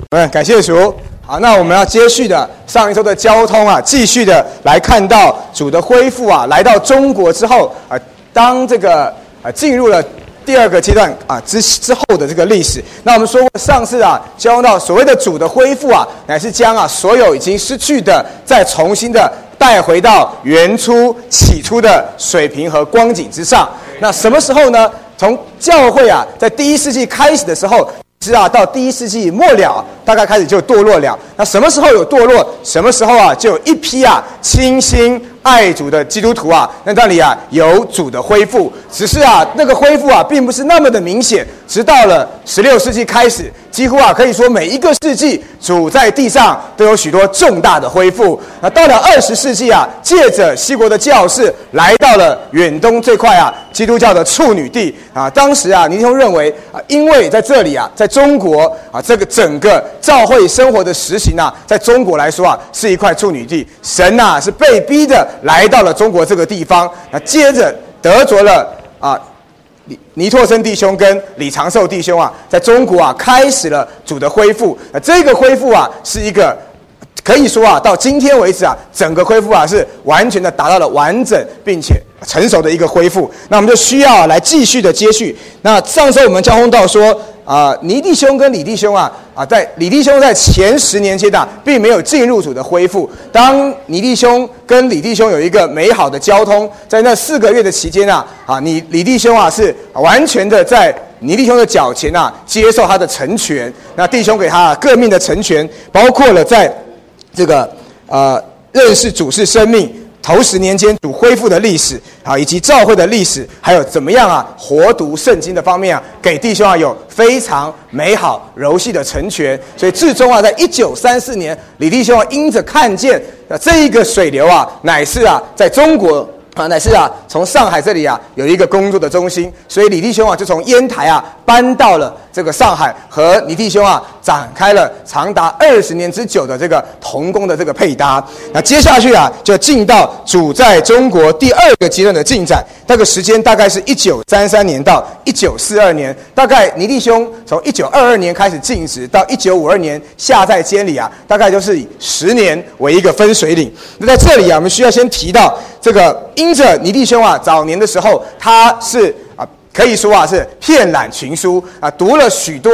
感谢主。好，那我们要接续的上一周的交通啊，继续的来看到主的恢复啊，来到中国之后啊，当这个进入了第二个阶段啊之后的这个历史。那我们说过上次啊，教到所谓的主的恢复啊，乃是将啊所有已经失去的再重新的带回到原初起初的水平和光景之上。那什么时候呢？从教会啊在第一世纪开始的时候。是啊，到第一世纪末了，大概开始就堕落了。那什么时候有堕落？什么时候啊，就有一批啊倾心爱主的基督徒啊，那里啊有主的恢复。只是啊，那个恢复啊，并不是那么的明显。直到了16世纪开始，几乎啊可以说每一个世纪，主在地上都有许多重大的恢复。那到了20世纪啊，借着西国的教士来到了远东这块啊基督教的处女地啊。当时啊，尼弟兄认为啊，因为在这里啊，在中国啊，这个整个教会生活的实行啊，在中国来说啊，是一块处女地。神啊是被逼的来到了中国这个地方，那接着得着了啊。尼拓生弟兄跟李长寿弟兄啊，在中国啊开始了主的恢复。这个恢复啊，是一个可以说啊，到今天为止啊，整个恢复啊是完全的达到了完整并且成熟的一个恢复。那我们就需要来继续的接续。那上周我们交通到说尼弟兄跟李弟兄在李弟兄在前10年阶段并没有进入主的恢复。当尼弟兄跟李弟兄有一个美好的交通，在那4个月的期间李弟兄是完全的在尼弟兄的脚前接受他的成全。那弟兄给他各面的成全，包括了在这个认识主是生命。头10年间主恢复的历史以及教会的历史，还有怎么样活读圣经的方面给弟兄有非常美好柔细的成全。所以至终在1934年，李弟兄因着看见这一个水流乃是在中国乃是从上海这里有一个工作的中心，所以李弟兄就从烟台搬到了这个上海，和李弟兄展开了长达20年之久的这个同工的这个配搭。那接下去就进到主在中国第2个阶段的进展，这个时间大概是1933年到1942年，大概尼弟兄从1922年开始进职，到1952年下在监里大概就是以10年为一个分水岭。那在这里我们需要先提到这个，因着尼弟兄早年的时候，他是可以说是遍览群书读了许多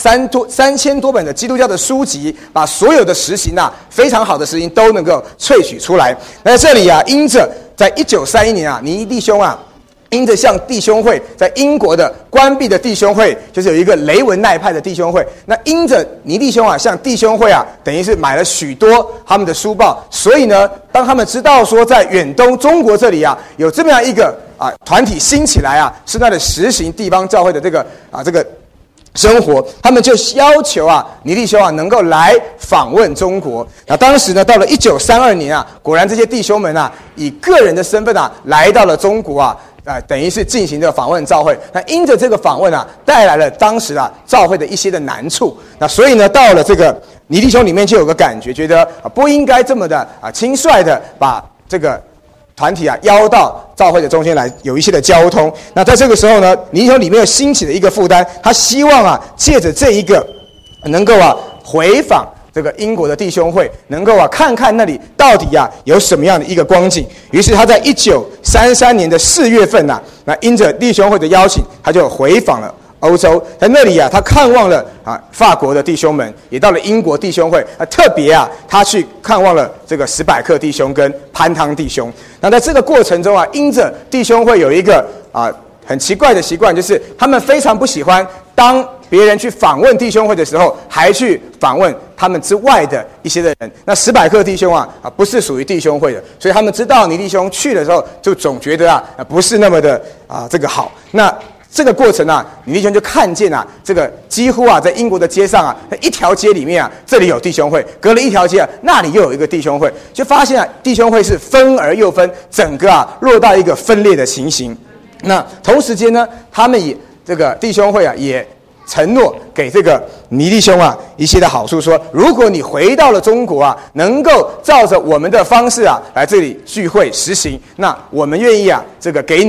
3000多本的基督教的书籍，把所有的实行非常好的实行都能够萃取出来。那在这里因着在1931年尼弟兄因着向弟兄会在英国的关闭的弟兄会，就是有一个雷文奈派的弟兄会，那因着尼弟兄向弟兄会等于是买了许多他们的书报，所以呢，当他们知道说在远东中国这里有这么样一个团体兴起来是在实行地方教会的这个生活，他们就要求尼弟兄能够来访问中国。那当时呢，到了1932年果然这些弟兄们以个人的身份来到了中国等于是进行这个访问教会。那因着这个访问带来了当时教会的一些的难处。那所以呢，到了这个尼弟兄里面就有个感觉，觉得不应该这么的轻率的把这个团体邀到教会的中间来有一些的交通。那在这个时候呢，尼弟兄里面有兴起的一个负担，他希望借着这一个能够回访这个英国的弟兄会，能够看看那里到底有什么样的一个光景。于是他在1933年的4月份那因着弟兄会的邀请，他就回访了欧洲。在那里他看望了法国的弟兄们，也到了英国弟兄会特别他去看望了这个史百克弟兄跟潘汤弟兄。那在这个过程中因着弟兄会有一个很奇怪的习惯，就是他们非常不喜欢当别人去访问弟兄会的时候，还去访问他们之外的一些的人。那史百克弟兄不是属于弟兄会的，所以他们知道尼弟兄去的时候，就总觉得不是那么的这个好。那这个过程尼弟兄就看见这个几乎在英国的街上一条街里面这里有弟兄会，隔了一条街那里又有一个弟兄会，就发现弟兄会是分而又分，整个落到一个分裂的情形。那同时间呢，他们以这个弟兄会也承诺给这个尼弟兄一些的好处，说如果你回到了中国能够照着我们的方式来这里聚会实行，那我们愿意这个给你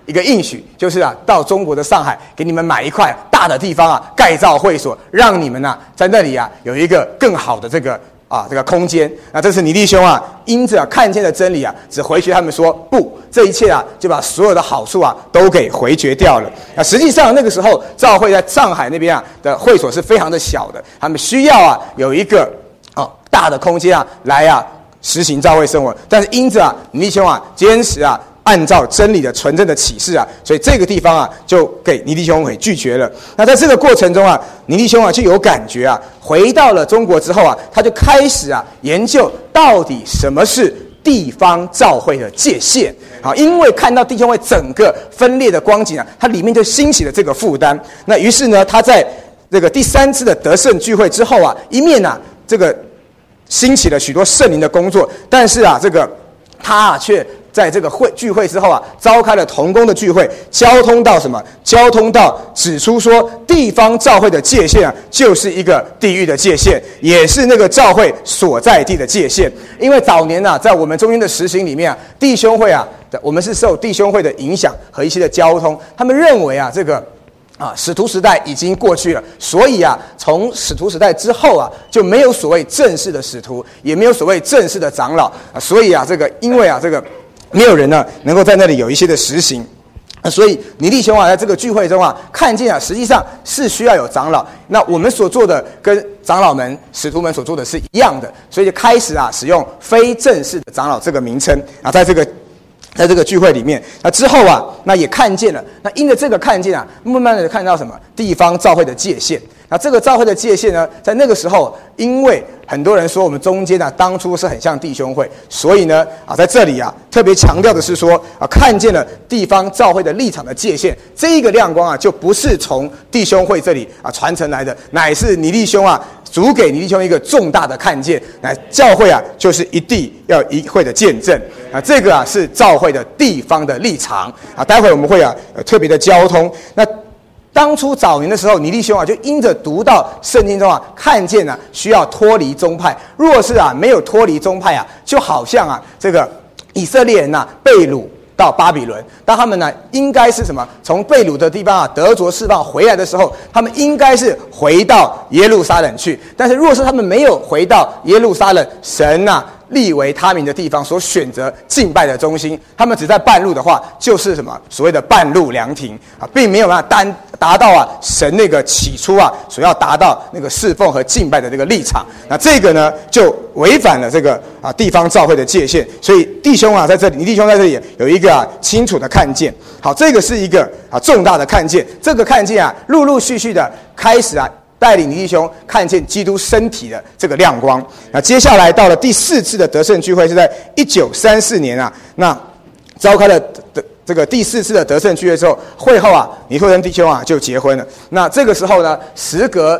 一个应许，就是到中国的上海，给你们买一块大的地方盖造会所，让你们在那里有一个更好的这个空间。那这是尼利兄因着看见的真理只回绝他们说不，这一切就把所有的好处都给回绝掉了。那实际上那个时候教会在上海那边的会所是非常的小的，他们需要有一个大的空间来实行教会生活。但是因着尼利兄坚持按照真理的纯正的启示所以这个地方就给尼利兄给拒绝了。那在这个过程中尼利兄就有感觉回到了中国之后他就开始研究到底什么是地方教会的界限。好，因为看到弟兄会整个分裂的光景它里面就兴起了这个负担。那于是呢，他在这个第3次的得胜聚会之后一面这个兴起了许多圣灵的工作，但是这个他却在这个聚会之后召开了同工的聚会，交通到什么？交通到指出说，地方教会的界限就是一个地域的界限，也是那个教会所在地的界限。因为早年在我们中间的实行里面弟兄会我们是受弟兄会的影响和一些的交通，他们认为这个使徒时代已经过去了，所以从使徒时代之后就没有所谓正式的使徒，也没有所谓正式的长老所以这个因为这个没有人能够在那里有一些的实行。所以尼利兄在这个聚会中看见实际上是需要有长老。那我们所做的跟长老们、使徒们所做的是一样的，所以就开始使用非正式的长老这个名称在这个聚会里面。那之后那也看见了，那因着这个看见慢慢的看到什么？地方教会的界限。那这个教会的界限呢，在那个时候，因为很多人说我们中间当初是很像弟兄会，所以呢在这里特别强调的是说看见了地方教会的立场的界限。这一个亮光就不是从弟兄会这里传承来的，乃是尼利兄主给尼利兄一个重大的看见，乃教会就是一地要一会的见证这个是教会的地方的立场待会我们会特别的交通。那当初早年的时候，尼利兄就因着读到圣经中看见需要脱离宗派。若是没有脱离宗派就好像这个以色列人被掳到巴比伦，当他们应该是什么？从被掳的地方得着释放回来的时候，他们应该是回到耶路撒冷去。但是若是他们没有回到耶路撒冷，神立为他民的地方所选择敬拜的中心，他们只在半路的话，就是什么？所谓的半路凉亭并没有办法达到神那个起初所要达到那个侍奉和敬拜的这个立场。那这个呢就违反了这个地方教会的界限。所以弟兄在这里，尼弟兄在这里有一个清楚的看见。好，这个是一个重大的看见。这个看见陆陆续续的开始带领尼弟兄看见基督身体的这个亮光。那接下来到了第4次的得胜聚会，是在1934年那召开了这个第4次的得胜聚会之后，会后尼托生弟兄就结婚了。那这个时候呢，时隔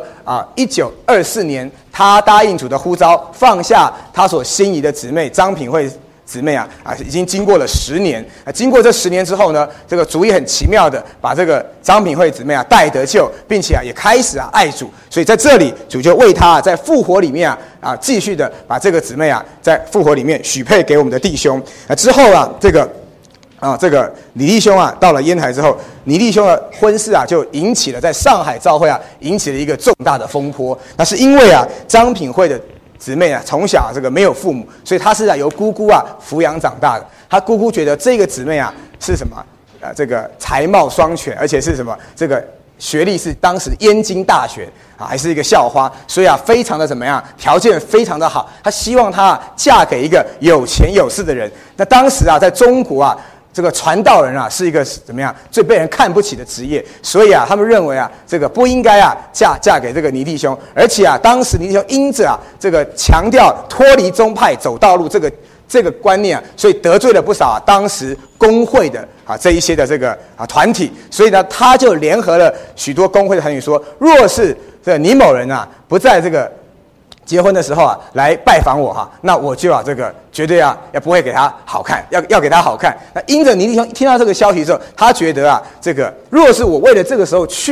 1924年，他答应主的呼召，放下他所心仪的姊妹张品慧姊妹已经经过了10年。经过这10年之后呢，这个主也很奇妙的把这个张品慧姊妹带得救，并且也开始爱主。所以在这里，主就为他在复活里面继续的把这个姊妹在复活里面许配给我们的弟兄。之后这个尼利兄到了烟台之后，尼利兄的婚事就引起了在上海教会引起了一个重大的风波。那是因为张品慧的姊妹从小这个没有父母，所以她是由姑姑抚养长大的。她姑姑觉得这个姊妹是什么？这个才貌双全，而且是什么？这个学历是当时燕京大学还是一个校花，所以非常的怎么样？条件非常的好。她希望她嫁给一个有钱有势的人。那当时在中国这个传道人是一个怎么样最被人看不起的职业，所以他们认为这个不应该嫁给这个尼弟兄。而且当时尼弟兄因着这个强调脱离宗派走道路这个观念所以得罪了不少当时工会的这一些的这个团体。所以呢，他就联合了许多工会的团体说，若是这个尼某人不在这个结婚的时候来拜访我那我就这个绝对要不会给他好看，要给他好看。那因着尼弟兄听到这个消息之后，他觉得这个若是我为了这个时候去，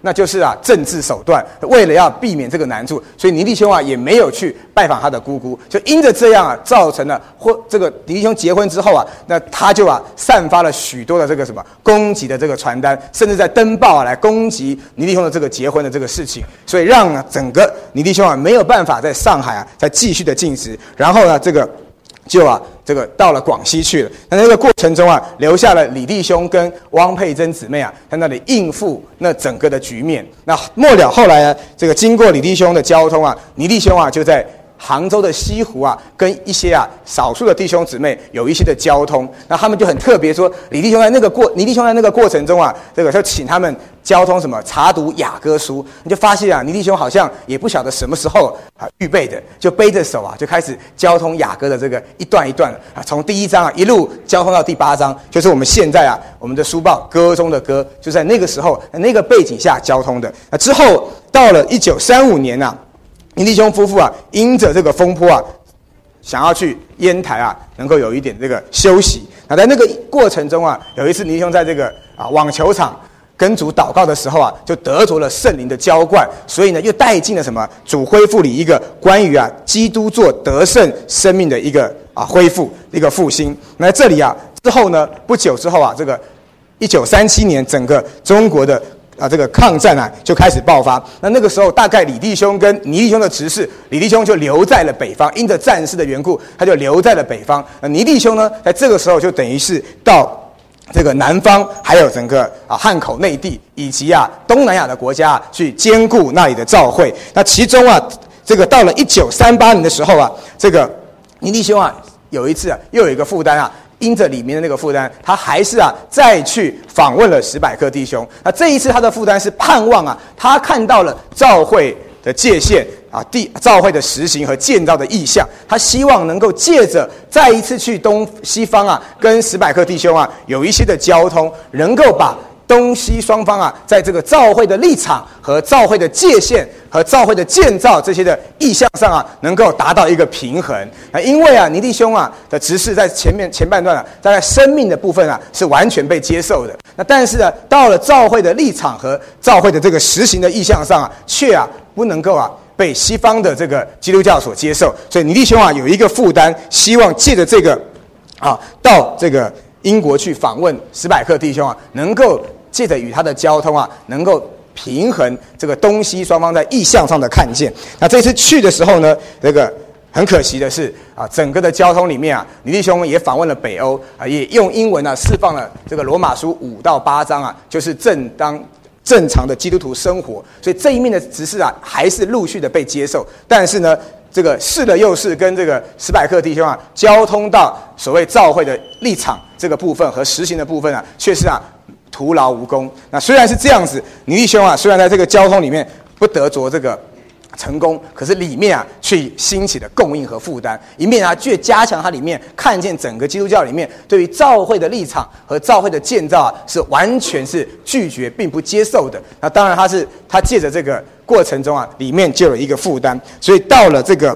那就是政治手段。为了要避免这个难处，所以尼弟兄也没有去拜访他的姑姑，就因着这样造成了这个尼弟兄结婚之后那他就散发了许多的这个攻击的这个传单，甚至在登报来攻击尼弟兄的这个结婚的这个事情，所以让整个尼弟兄没有办法在上海再继续的进食，然后这个就这个到了广西去了。那个过程中留下了李弟兄跟汪佩珍姊妹在那里应付那整个的局面。那末了后来这个经过李弟兄的交通尼弟兄就在杭州的西湖跟一些少数的弟兄姊妹有一些的交通。那他们就很特别说，尼弟兄在那个过程中这个就请他们交通查读雅歌书。你就发现尼弟兄好像也不晓得什么时候预备的，就背着手就开始交通雅歌的这个一段一段从第1章一路交通到第8章，就是我们现在我们的书报歌中的歌，就在那个时候那个背景下交通的。之后到了1935年尼弟兄夫妇因着这个风波想要去烟台能够有一点这个休息。那在那个过程中有一次尼弟兄在这个网球场跟主祷告的时候就得着了圣灵的浇灌，所以呢又带进了主恢复里一个关于基督做得胜生命的一个恢复一个复兴。那这里之后呢不久之后这个1937年整个中国的这个抗战就开始爆发。那个时候大概李弟兄跟尼弟兄的执事，李弟兄就留在了北方，因着战事的缘故他就留在了北方。尼弟兄呢在这个时候就等于是到这个南方还有整个汉口内地以及东南亚的国家去兼顾那里的教会。那其中这个到了1938年的时候这个尼弟兄有一次又有一个负担因着里面的那个负担，他还是再去访问了史百克弟兄。那这一次他的负担是盼望他看到了教会的界限教会的实行和建造的意向，他希望能够借着再一次去东西方跟史百克弟兄有一些的交通，能够把东西双方在这个教会的立场和教会的界限和教会的建造这些的意向上能够达到一个平衡。因为尼弟兄的执事在前半段大概生命的部分是完全被接受的。那但是到了教会的立场和教会的这个实行的意向上却不能够被西方的这个基督教所接受。所以尼弟兄有一个负担，希望借着这个到这个英国去访问史百克弟兄能够借着与他的交通能够平衡这个东西双方在意向上的看见。那这次去的时候呢，这个很可惜的是整个的交通里面尼弟兄也访问了北欧也用英文释放了这个罗马书5到8章就是正常的基督徒生活。所以这一面的执事还是陆续的被接受，但是呢这个试了又试，跟这个史百克弟兄交通到所谓教会的立场这个部分和实行的部分却是徒劳无功。那虽然是这样子，尼弟兄虽然在这个交通里面不得着这个成功，可是里面却兴起了供应和负担，一面却加强它里面看见整个基督教里面对于教会的立场和教会的建造是完全是拒绝并不接受的。那当然他借着这个过程中里面就有一个负担。所以到了这个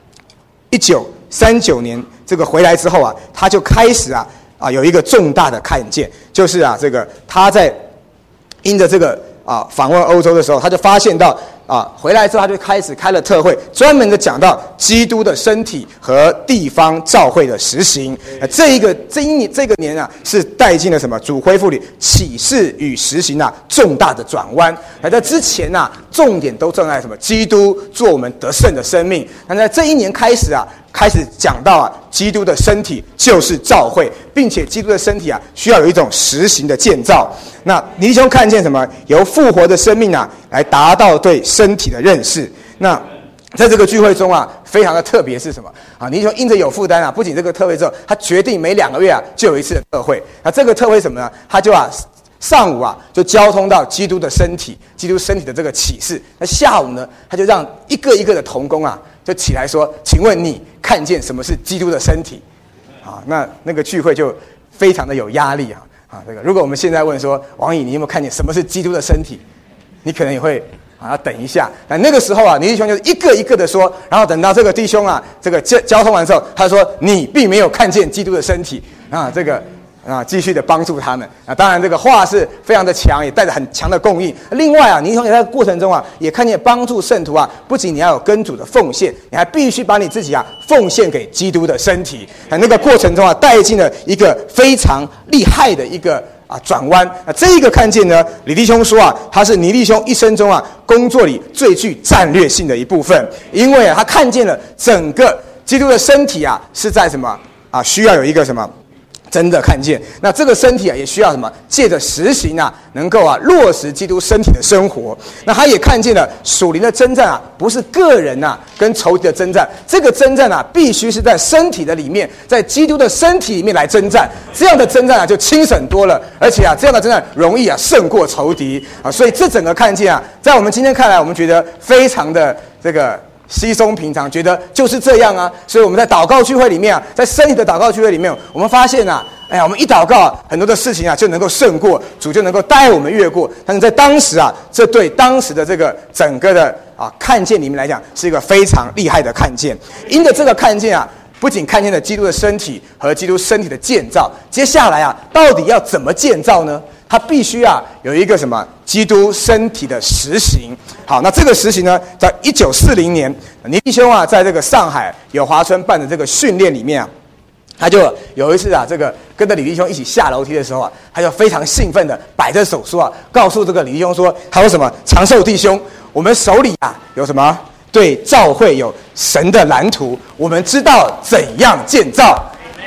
1939年这个回来之后他就开始有一个重大的看见，就是这个他在因着这个访问欧洲的时候，他就发现到回来之后他就开始开了特会，专门的讲到基督的身体和地方教会的实行。这个年是带进了什么主恢复里启示与实行重大的转弯。在之前重点都站在什么基督做我们得胜的生命。那在这一年开始讲到基督的身体就是教会，并且基督的身体需要有一种实行的建造。那尼弟兄看见什么？由复活的生命来达到对身体的认识。那在这个聚会中非常的特别是什么尼弟兄因着有负担不仅这个特会之后，他决定每2个月就有一次的特会。那这个特会什么呢？他就上午就交通到基督的身体，基督身体的这个启示。那下午呢，他就让一个一个的同工就起来说，请问你看见什么是基督的身体那个聚会就非常的有压力这个如果我们现在问说，王乙你有没有看见什么是基督的身体，你可能也会要等一下。那个时候尼弟兄就是一个一个的说，然后等到这个弟兄这个交通完之后，他说你并没有看见基督的身体这个继续的帮助他们当然这个话是非常的强，也带着很强的供应。另外尼弟兄也在过程中也看见帮助圣徒不仅你要有跟主的奉献，你还必须把你自己奉献给基督的身体。那个过程中带进了一个非常厉害的一个转弯。这一个看见呢，李弟兄说他是尼弟兄一生中工作里最具战略性的一部分，因为他看见了整个基督的身体是在什么需要有一个什么真的看见。那这个身体也需要什么？借着实行能够落实基督身体的生活。那他也看见了属灵的征战不是个人跟仇敌的征战，这个征战必须是在身体的里面，在基督的身体里面来征战。这样的征战就轻省多了，而且这样的征战容易胜过仇敌所以这整个看见在我们今天看来，我们觉得非常的这个稀松平常，觉得就是这样所以我们在祷告聚会里面在身体的祷告聚会里面，我们发现我们一祷告很多的事情就能够胜过，主就能够带我们越过。但是在当时这对当时的这个整个的看见里面来讲，是一个非常厉害的看见。因着这个看见不仅看见了基督的身体和基督身体的建造，接下来到底要怎么建造呢？它必须有一个什么基督身体的实行。好，那这个实行呢，在1940年，尼弟兄在这个上海友华村办的这个训练里面他就有一次这个跟着李弟兄一起下楼梯的时候他就非常兴奋的摆着手说告诉这个李弟兄说，他说什么？长寿弟兄，我们手里有什么？对教会有神的蓝图，我们知道怎样建造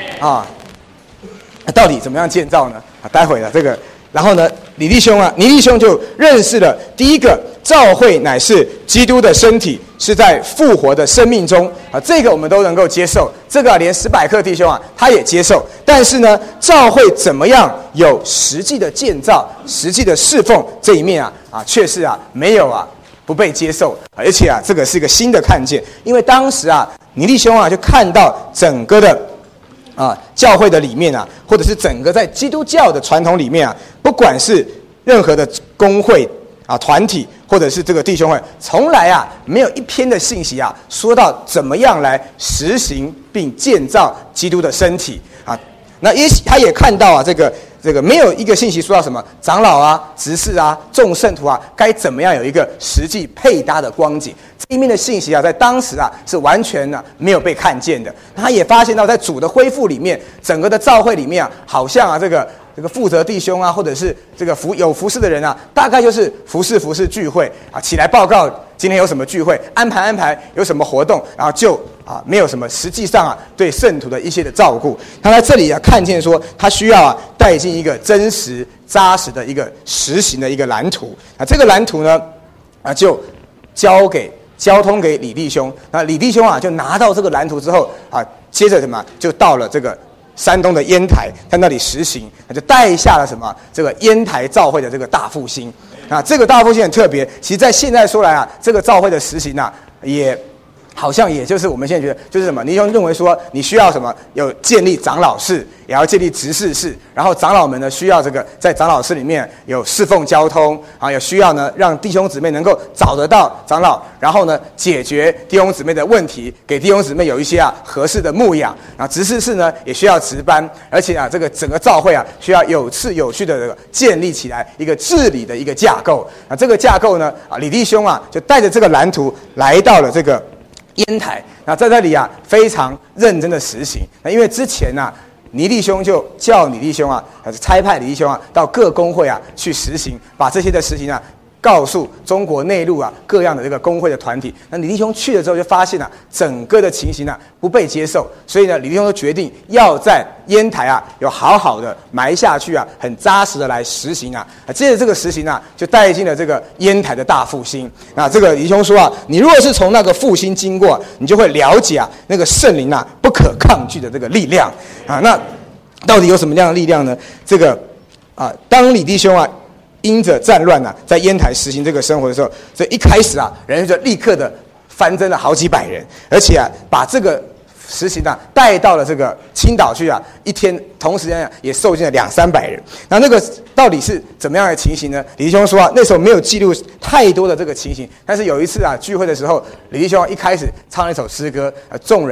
到底怎么样建造呢？待会这个。然后呢，尼弟兄就认识了第一个，教会乃是基督的身体，是在复活的生命中这个我们都能够接受，这个连史百克弟兄他也接受。但是呢，教会怎么样有实际的建造、实际的侍奉这一面却是没有不被接受，而且这个是一个新的看见，因为当时尼弟兄就看到整个的教会的里面或者是整个在基督教的传统里面不管是任何的公会团体，或者是这个弟兄会，从来没有一篇的信息说到怎么样来实行并建造基督的身体那他也看到这个没有一个信息说到什么长老执事众圣徒该怎么样有一个实际配搭的光景。这一面的信息在当时是完全没有被看见的。他也发现到在主的恢复里面，整个的教会里面好像这个负责弟兄或者是这个有服事的人大概就是服事聚会起来报告今天有什么聚会，安排有什么活动，然后就没有什么实际上对圣徒的一些的照顾。他在这里看见说，他需要带进一个真实扎实的一个实行的一个蓝图这个蓝图呢就交通给李弟兄。那李弟兄就拿到这个蓝图之后接着什么就到了这个山东的烟台，在那里实行，就带下了什么这个烟台教会的这个大复兴这个大复兴很特别。其实在现在说来这个教会的实行也好像也就是我们现在觉得就是什么，尼兄认为说你需要什么有建立长老室，也要建立执事室，然后长老们呢需要这个在长老室里面有侍奉交通也需要呢让弟兄姊妹能够找得到长老，然后呢解决弟兄姊妹的问题，给弟兄姊妹有一些合适的牧养。然后执事室呢也需要值班，而且这个整个教会需要有次有序的这个建立起来一个治理的一个架构这个架构呢李弟兄就带着这个蓝图来到了这个烟台。那在这里非常认真的实行。那因为之前尼弟兄就叫尼弟兄差派尼弟兄到各公会去实行，把这些的实行告诉中国内陆各样的这个公会的团体。那李弟兄去了之后就发现整个的情形不被接受，所以呢李弟兄就决定要在烟台有好好的埋下去很扎实的来实行接着这个实行就带进了这个烟台的大复兴。那这个李弟兄说你如果是从那个复兴经过，你就会了解那个圣灵不可抗拒的这个力量那到底有什么样的力量呢？这个当李弟兄因着战乱在烟台实行这个生活的时候，所以一开始人就立刻的翻增了好几百人，而且把这个实行带到了这个青岛去一天同时间也受尽了200-300人。那个到底是怎么样的情形呢？李弟兄说那时候没有记录太多的这个情形，但是有一次聚会的时候，李弟兄一开始唱了一首诗歌，众人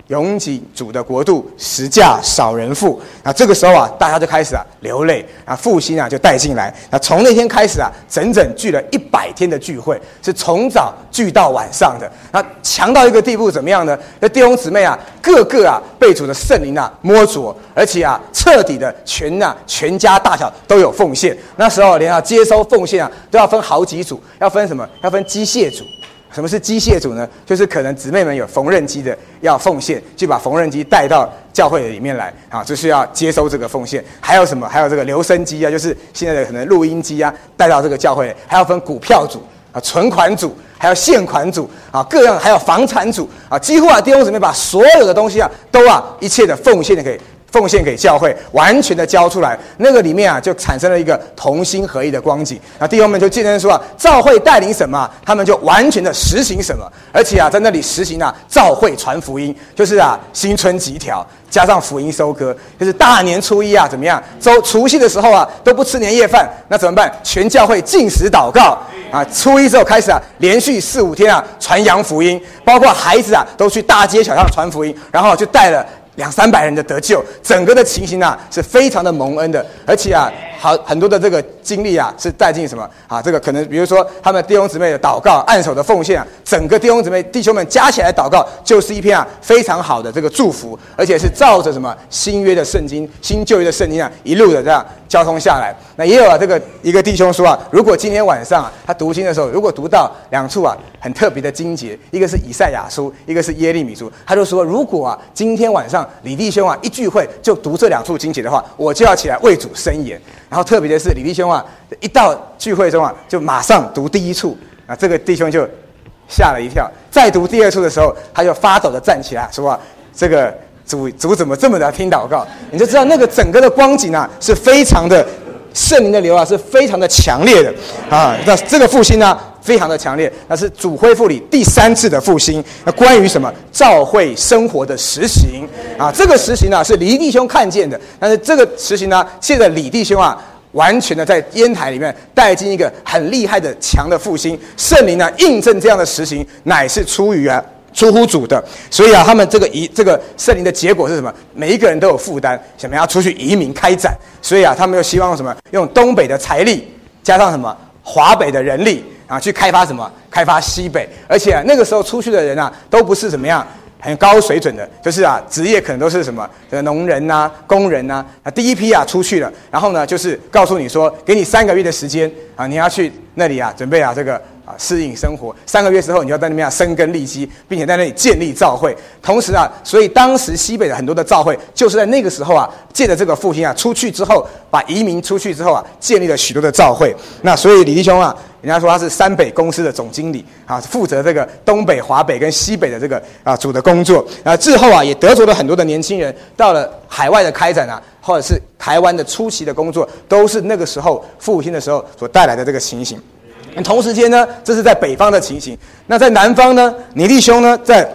永济主的国度，实价少人富。那这个时候啊，大家就开始流泪，复兴就带进来。那从那天开始整整聚了100天的聚会，是从早聚到晚上的。那强到一个地步，怎么样呢？那弟兄姊妹个个被主的圣灵摸着，而且彻底的全家大小都有奉献。那时候连接收奉献都要分好几组，要分什么？要分机械组。什么是机械组呢？就是可能姊妹们有缝纫机的要奉献，就把缝纫机带到教会里面来就是要接收这个奉献。还有什么？还有这个留声机就是现在的可能录音机带到这个教会。还要分股票组存款组，还有现款组各样，还有房产组几乎弟兄姊妹把所有的东西都一切的奉献给教会，完全的交出来。那个里面就产生了一个同心合一的光景。弟兄们就见证说教会带领什么，他们就完全的实行什么。而且在那里实行教会传福音，就是新春集条加上福音收割，就是大年初一怎么样？除夕的时候都不吃年夜饭，那怎么办？全教会禁食祷告初一之后开始连续4、5天传扬福音，包括孩子都去大街小巷传福音，然后就带了200-300人的得救，整个的情形是非常的蒙恩的。而且很多的这个经历是带进什么这个可能比如说他们弟兄姊妹的祷告、按手的奉献整个弟兄们加起来祷告，就是一篇非常好的这个祝福，而且是照着什么新约的圣经、新旧约的圣经一路的这样交通下来。那也有这个一个弟兄说如果今天晚上他读经的时候，如果读到2处很特别的经节，一个是以赛亚书，一个是耶利米书，他就说如果今天晚上李弟兄一聚会就读这2处经节的话，我就要起来为主申言。然后特别的是李弟兄一到聚会中就马上读第1处这个弟兄就吓了一跳。再读第2处的时候，他就发抖的站起来说这个主怎么这么的听祷告？你就知道那个整个的光景是非常的圣灵的流是非常的强烈的那这个复兴非常的强烈，那是主恢复里第3次的复兴。那关于什么？教会生活的实行这个实行是李弟兄看见的，但是这个实行现在李弟兄完全的在烟台里面带进一个很厉害的强的复兴。圣灵印证这样的实行，乃是出乎主的。所以他们这个圣灵的结果是什么？每一个人都有负担，想要出去移民开展，所以他们又希望什么？用东北的财力加上什么华北的人力去开发什么？开发西北。而且那个时候出去的人都不是怎么样很高水准的，就是职业可能都是什么农人工人第一批出去了，然后呢就是告诉你说，给你3个月的时间你要去那里准备这个适应生活。3个月之后，你要在那边生根立基，并且在那里建立教会。同时所以当时西北的很多的教会，就是在那个时候借着这个复兴出去之后，把移民出去之后建立了许多的教会。那所以李弟兄人家说他是3北公司的总经理负责这个东北、华北跟西北的这个主的工作。之后也得着了很多的年轻人到了海外的开展或者是台湾的初期的工作，都是那个时候复兴的时候所带来的这个情形。同时间这是在北方的情形。那在南方呢，李弟兄在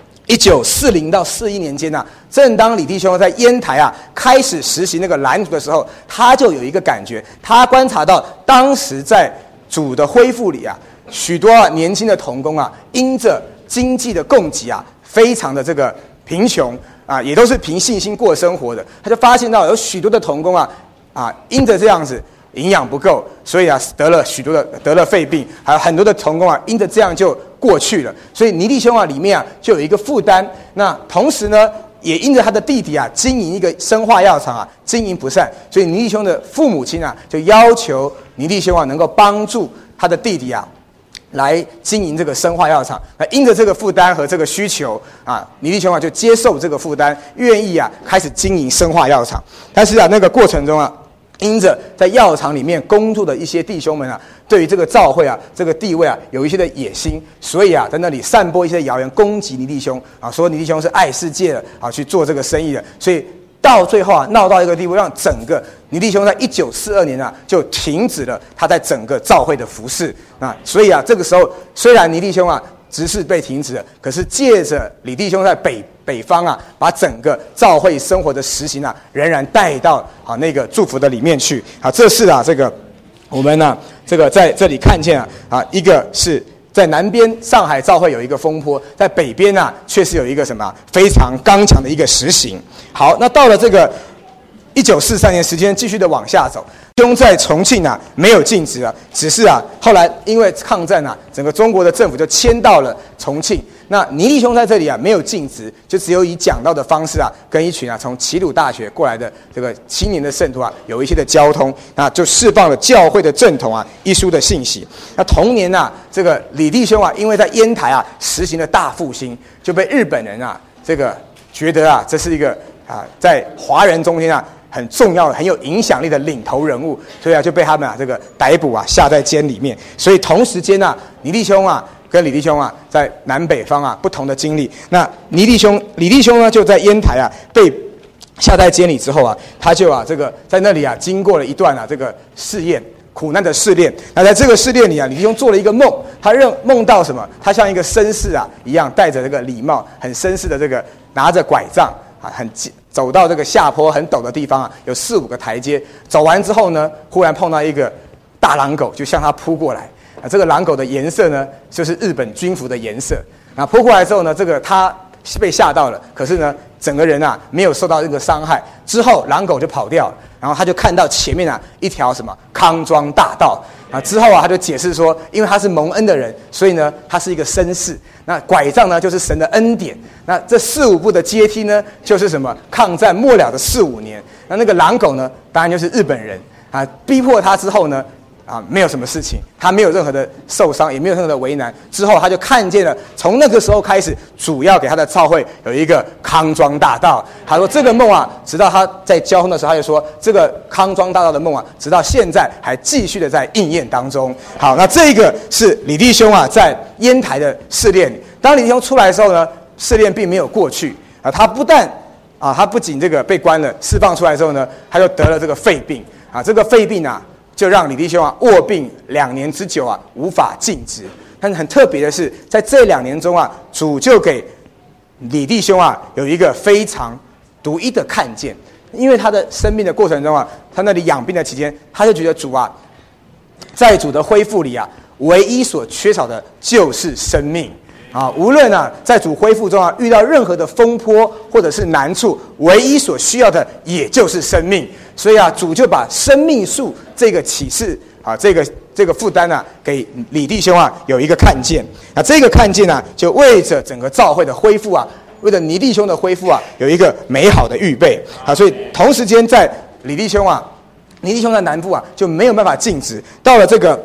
1940到41年间正当李弟兄在烟台开始实行那个蓝图的时候，他就有一个感觉，他观察到当时在主的恢复里许多年轻的同工因着经济的供给非常的这个贫穷也都是凭信心过生活的。他就发现到有许多的同工因着这样子营养不够，所以得了肺病，还有很多的同工因着这样就过去了。所以倪弟兄里面就有一个负担。那同时呢，也因着他的弟弟经营一个生化药厂经营不善，所以倪弟兄的父母亲就要求倪弟兄能够帮助他的弟弟来经营这个生化药厂。那因着这个负担和这个需求倪弟兄就接受这个负担，愿意开始经营生化药厂。但是那个过程中因着在药厂里面工作的一些弟兄们对于这个教会这个地位有一些的野心，所以在那里散播一些谣言攻击倪弟兄说倪弟兄是爱世界的去做这个生意的。所以到最后闹到一个地步，让整个倪弟兄在1942年就停止了他在整个教会的服事。所以这个时候虽然倪弟兄执事被停止了，可是借着李弟兄在北方把整个教会生活的实行仍然带到那个祝福的里面去这是这个我们这个在这里看见一个是在南边上海教会有一个风波，在北边啊，却是有一个什么非常刚强的一个实行。好，那到了这个1943年，时间继续的往下走。兄在重庆啊没有禁止啊，只是啊后来因为抗战啊，整个中国的政府就迁到了重庆。那倪弟兄在这里啊没有禁止，就只有以讲道的方式啊，跟一群啊从齐鲁大学过来的这个青年的圣徒啊有一些的交通，那就释放了教会的正统啊一书的信息。那同年啊，这个李弟兄啊，因为在烟台啊实行了大复兴，就被日本人啊这个觉得啊这是一个啊在华人中间啊很重要的、很有影响力的领头人物，所以啊就被他们啊这个逮捕啊下在监里面。所以同时间啊，倪弟兄啊跟李弟兄啊在南北方啊不同的经历。那李弟兄呢就在烟台啊被下在监里之后啊，他就啊这个在那里啊经过了一段啊这个试验。苦难的试炼，那在这个试炼里啊，李弟兄做了一个梦，他梦到什么？他像一个绅士啊一样，戴着这个礼帽，很绅士的这个拿着拐杖啊，走到这个下坡很陡的地方啊，有4、5个台阶。走完之后呢，忽然碰到一个大狼狗，就向他扑过来。啊，这个狼狗的颜色呢，就是日本军服的颜色。啊，扑过来之后呢，这个他被吓到了，可是呢，整个人啊没有受到这个伤害。之后狼狗就跑掉了。然后他就看到前面啊一条什么康庄大道啊，之后啊他就解释说，因为他是蒙恩的人，所以呢他是一个绅士。那拐杖呢就是神的恩典。那这4、5步的阶梯呢，就是什么抗战末了的4、5年。那个狼狗呢，当然就是日本人啊，逼迫他之后呢。啊，没有什么事情，他没有任何的受伤，也没有任何的为难。之后他就看见了，从那个时候开始，主要给他的教会有一个康庄大道。他说这个梦啊，直到他在交通的时候，他就说这个康庄大道的梦啊，直到现在还继续的在应验当中。好，那这个是李弟兄啊，在烟台的试炼。当李弟兄出来的时候呢，试炼并没有过去啊，他不仅这个被关了，释放出来之后呢，他就得了这个肺病啊，这个肺病啊。就让李弟兄啊卧病2年之久啊，无法尽职。但是很特别的是，在这2年中啊，主就给李弟兄啊有一个非常独一的看见。因为他的生命的过程中啊，他那里养病的期间，他就觉得主啊，在主的恢复里啊，唯一所缺少的就是生命。啊，无论啊在主恢复中啊遇到任何的风波或者是难处，唯一所需要的也就是生命。所以啊，主就把生命树这个启示啊，这个负担啊，给李弟兄啊有一个看见。那这个看见啊，就为着整个教会的恢复啊，为了倪弟兄的恢复啊，有一个美好的预备啊。所以同时间在倪弟兄在南部啊就没有办法尽职。到了这个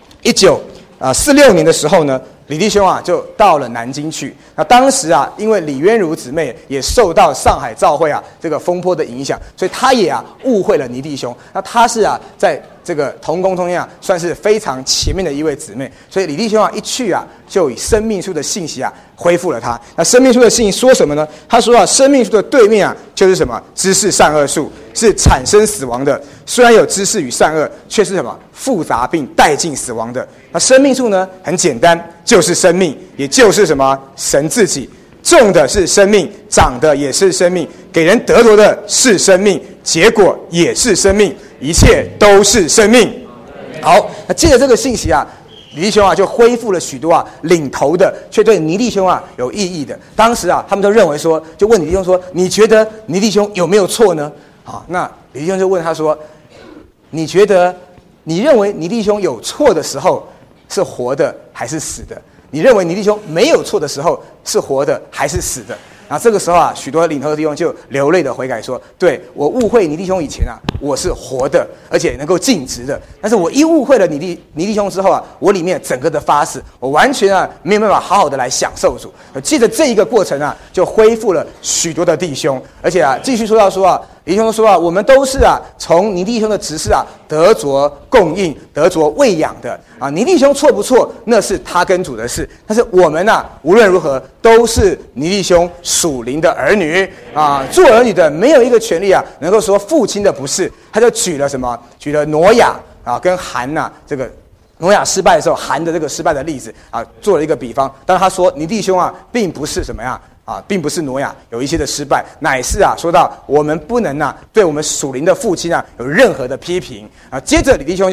1946年的时候呢。李弟兄啊，就到了南京去。那当时啊，因为李渊如姊妹也受到上海教会啊这个风波的影响，所以他也啊误会了倪弟兄。那他是啊，在这个同工中间啊，算是非常前面的一位姊妹。所以李弟兄啊一去啊，就以生命树的信息啊恢复了他。那生命树的信息说什么呢？他说啊，生命树的对面啊就是什么？知识善恶树，是产生死亡的。虽然有知识与善恶，却是什么？复杂并带进死亡的。那生命树呢？很简单，就是生命，也就是什么？神自己。种的是生命，长的也是生命，给人得着的是生命，结果也是生命，一切都是生命。好，那借着这个信息啊，李弟兄啊就恢复了许多啊领头的却对倪弟兄啊有意义的。当时啊，他们都认为说，就问李弟兄说：“你觉得倪弟兄有没有错呢？”好，那李弟兄就问他说：“你觉得你认为倪弟兄有错的时候是活的还是死的？你认为倪弟兄没有错的时候是活的还是死的？”然后这个时候啊，许多领头的弟兄就流泪的悔改说：“对，我误会倪弟兄以前啊，我是活的，而且能够尽职的。但是我一误会了倪弟兄之后啊，我里面整个的发誓，我完全啊没有办法好好的来享受主。借着这一个过程啊，就恢复了许多的弟兄，而且啊，继续说到说啊。”李弟兄说啊，我们都是啊，从倪弟兄的执事啊得着供应、得着喂养的啊。倪弟兄错不错，那是他跟主的事。但是我们啊，无论如何都是倪弟兄属灵的儿女啊。做儿女的没有一个权利啊，能够说父亲的不是。他就举了什么？举了挪亚啊，跟韩呐这个。挪亚失败的时候，韩的这个失败的例子啊，做了一个比方。但是他说，倪弟兄啊，并不是什么呀啊，并不是挪亚有一些的失败，乃是啊，说到我们不能啊，对我们属灵的父亲啊有任何的批评啊。接着李弟兄就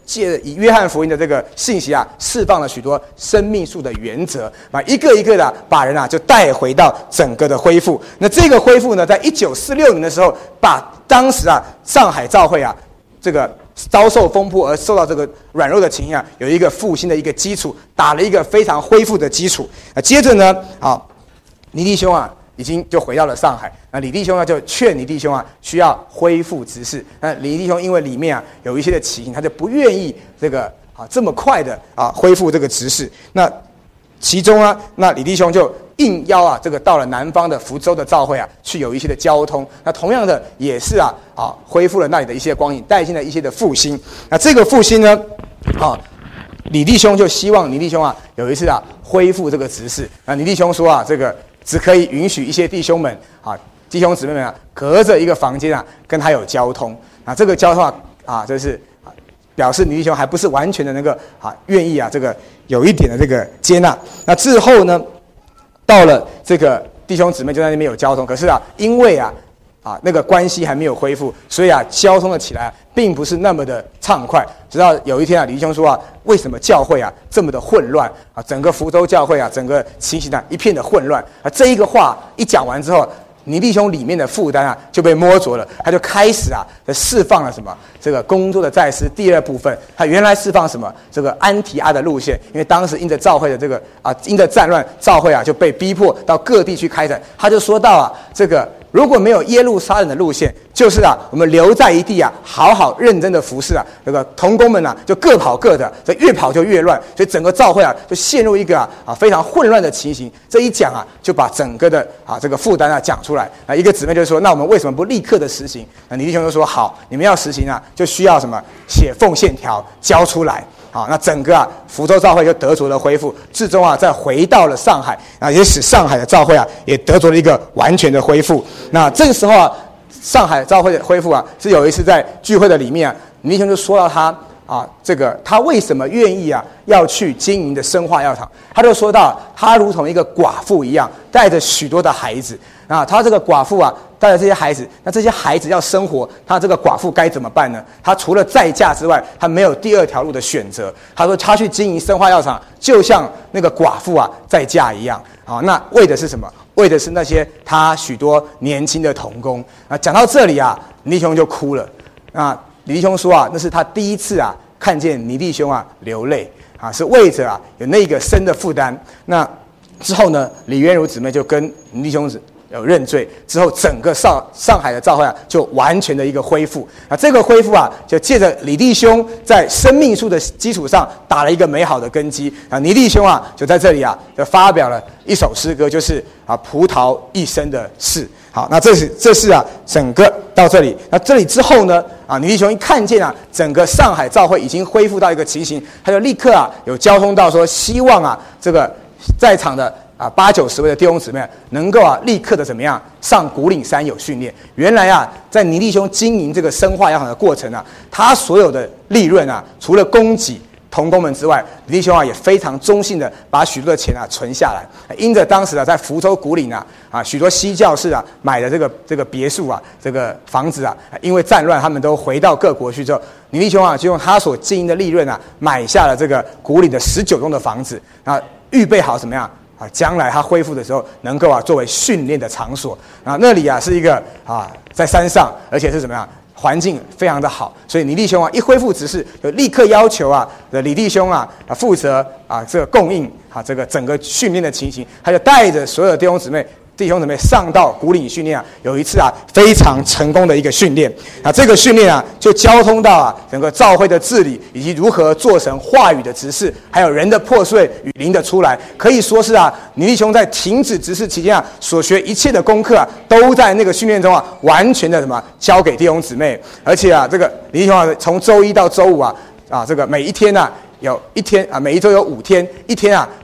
以约翰福音的这个信息啊，释放了许多生命树的原则啊，一个一个的把人啊就带回到整个的恢复。那这个恢复呢，在1946年的时候，把当时啊上海教会啊这个遭受风波而受到这个软弱的情形啊，有一个复兴的一个基础，打了一个非常恢复的基础。接着呢，倪弟兄啊，已经就回到了上海。那李弟兄呢，就劝倪弟兄啊，需要恢复执事。那李弟兄因为里面啊有一些的情形，他就不愿意这个这么快的恢复这个执事。那其中啊，那李弟兄就应邀啊，这个到了南方的福州的教会啊，去有一些的交通。那同样的也是恢复了那里的一些光影，带进了一些的复兴。那这个复兴呢，李弟兄就希望倪弟兄啊，有一次啊恢复这个执事。那倪弟兄说啊，这个只可以允许一些弟兄们弟兄姊妹们啊，隔着一个房间啊，跟他有交通。这个交通就是表示倪弟兄还不是完全的那个愿意这个有一点的这个接纳。那之后呢，到了这个弟兄姊妹就在那边有交通，可是因为那个关系还没有恢复，所以交通了起来并不是那么的畅快。直到有一天李弟兄说为什么教会这么的混乱整个福州教会整个情形一片的混乱这一个话一讲完之后，倪弟兄里面的负担就被摸着了，他就开始释放了什么这个工作的再思第二部分。他原来释放什么这个安提阿的路线，因为当时因着教会的这个因着战乱，教会就被逼迫到各地去开展。他就说到这个如果没有耶路撒冷的路线，就是我们留在一地好好认真的服侍这个同工们就各跑各的，这越跑就越乱，所以整个教会就陷入一个非常混乱的情形。这一讲就把整个的这个负担讲出来。一个姊妹就说，那我们为什么不立刻的实行？倪弟兄就说，好，你们要实行就需要什么写奉献条交出来。那整个福州教会就得着了恢复，最终再回到了上海也使上海的教会也得着了一个完全的恢复。那这个时候上海教会的恢复是有一次在聚会的里面倪弟兄就说到他为什么愿意要去经营的生化药厂。他就说到他如同一个寡妇一样，带着许多的孩子。他这个寡妇带着这些孩子，那这些孩子要生活，他这个寡妇该怎么办呢？他除了再嫁之外，他没有第二条路的选择。他说他去经营生化药厂，就像那个寡妇再嫁一样。那为的是什么？为的是那些他许多年轻的同工。讲到这里倪弟兄就哭了。李弟兄说那是他第一次看见倪弟兄流泪是为着有那个深的负担。那之后呢，李渊如姊妹就跟倪弟兄有认罪之后，整个上海的教会就完全的一个恢复。这个恢复就借着李弟兄在生命树的基础上打了一个美好的根基。倪弟兄就在这里就发表了一首诗歌，就是葡萄一生的事。好，那这是整个到这里。那这里之后呢倪弟兄一看见整个上海教会已经恢复到一个情形，他就立刻有交通到说，希望这个在场的80-90位的弟兄姊妹能够立刻的怎么样上古岭山有训练。原来在倪弟兄经营这个生化药厂的过程他所有的利润除了供给同工们之外，倪弟兄也非常忠信的把许多的钱存下来。因着当时在福州古岭许多西教士买的这个别墅这个房子因为战乱他们都回到各国去之后，倪弟兄就用他所经营的利润买下了这个古岭的19栋的房子，预备好怎么样将来他恢复的时候能够作为训练的场所。那里是一个在山上，而且是怎么样环境非常的好。所以倪弟兄一恢复执事，就立刻要求李弟兄负责这个供应这个整个训练的情形。他就带着所有的弟兄姊妹上到古岭训练有一次非常成功的一个训练。这个训练就交通到整个教会的治理，以及如何做成话语的执事，还有人的破碎与灵的出来。可以说是倪弟兄在停止执事期间所学一切的功课都在那个训练中完全的交给弟兄姊妹。而且这个倪弟兄从周一到周五这个每一天有一天每一周有5天，一天就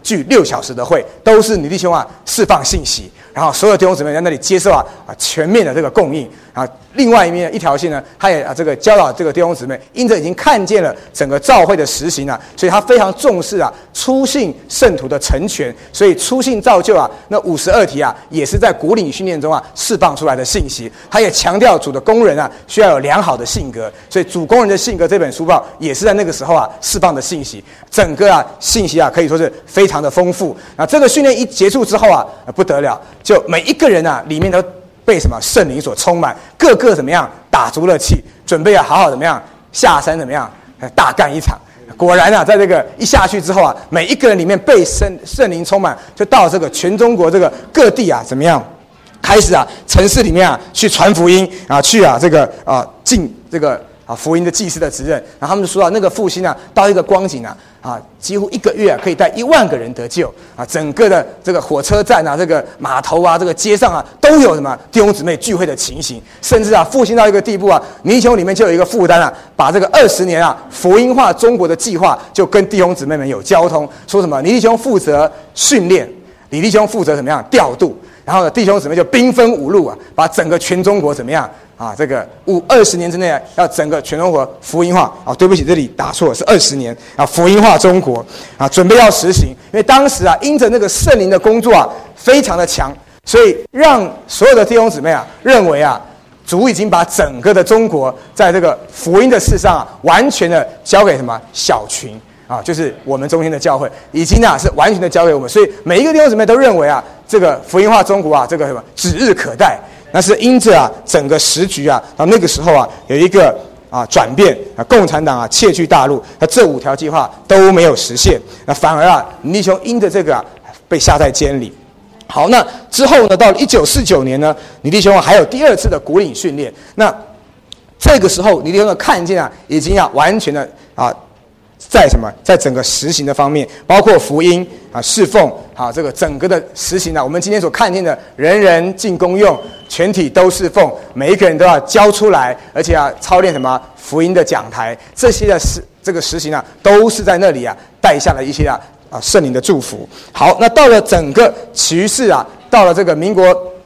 聚6小时的会，都是李弟兄释放信息，然后所有弟兄姊妹在那里接受全面的这个供应啊。另外一条线呢，他也这个教导这个弟兄姊妹，因着已经看见了整个教会的实行所以他非常重视初信圣徒的成全，所以初信造就那52题也是在国领训练中释放出来的信息。他也强调主的工人需要有良好的性格，所以主工人的性格这本书报也是在那个时候释放的信息。整个信息可以说是非常的丰富。那这个训练一结束之后不得了，就每一个人里面都被什么圣灵所充满，个个怎么样打足了气，准备好好怎么样下山怎么样大干一场。果然在这个一下去之后每一个人里面被圣灵充满，就到这个全中国这个各地怎么样开始城市里面去传福音去这个尽这个福音的祭司的职任。然后他们就说那个复兴到一个光景几乎1个月可以带1万个人得救整个的这个火车站这个码头这个街上都有什么弟兄姊妹聚会的情形，甚至复兴到一个地步尼弟兄里面就有一个负担把这个20年福音化中国的计划就跟弟兄姊妹们有交通，说什么尼弟兄负责训练，李弟兄负责怎么样调度，然后弟兄姊妹就兵分5路把整个全中国怎么样这个20年之内要整个全中国福音化对不起，这里打错了，是20年福音化中国准备要实行。因为当时因着那个圣灵的工作非常的强，所以让所有的弟兄姊妹认为主已经把整个的中国在这个福音的事上完全的交给什么小群就是我们中间的教会已经是完全的交给我们，所以每一个弟兄姊妹都认为这个福音化中国这个什么指日可待。那是因着整个时局到那个时候有一个转变共产党窃据大陆，那这5条计划都没有实现，那反而尼弟兄因着这个被下在监里。好，那之后呢，到了1949年呢，尼弟兄还有第2次的国领训练。那这个时候尼弟兄的看见已经完全的在什么？在整个实行的方面，包括福音侍奉这个整个的实行我们今天所看见的人人尽公用，全体都侍奉，每一个人都要交出来，而且操练什么福音的讲台，这些的这个实行都是在那里带下了一些圣灵的祝福。好，那到了整个局势到了这个民国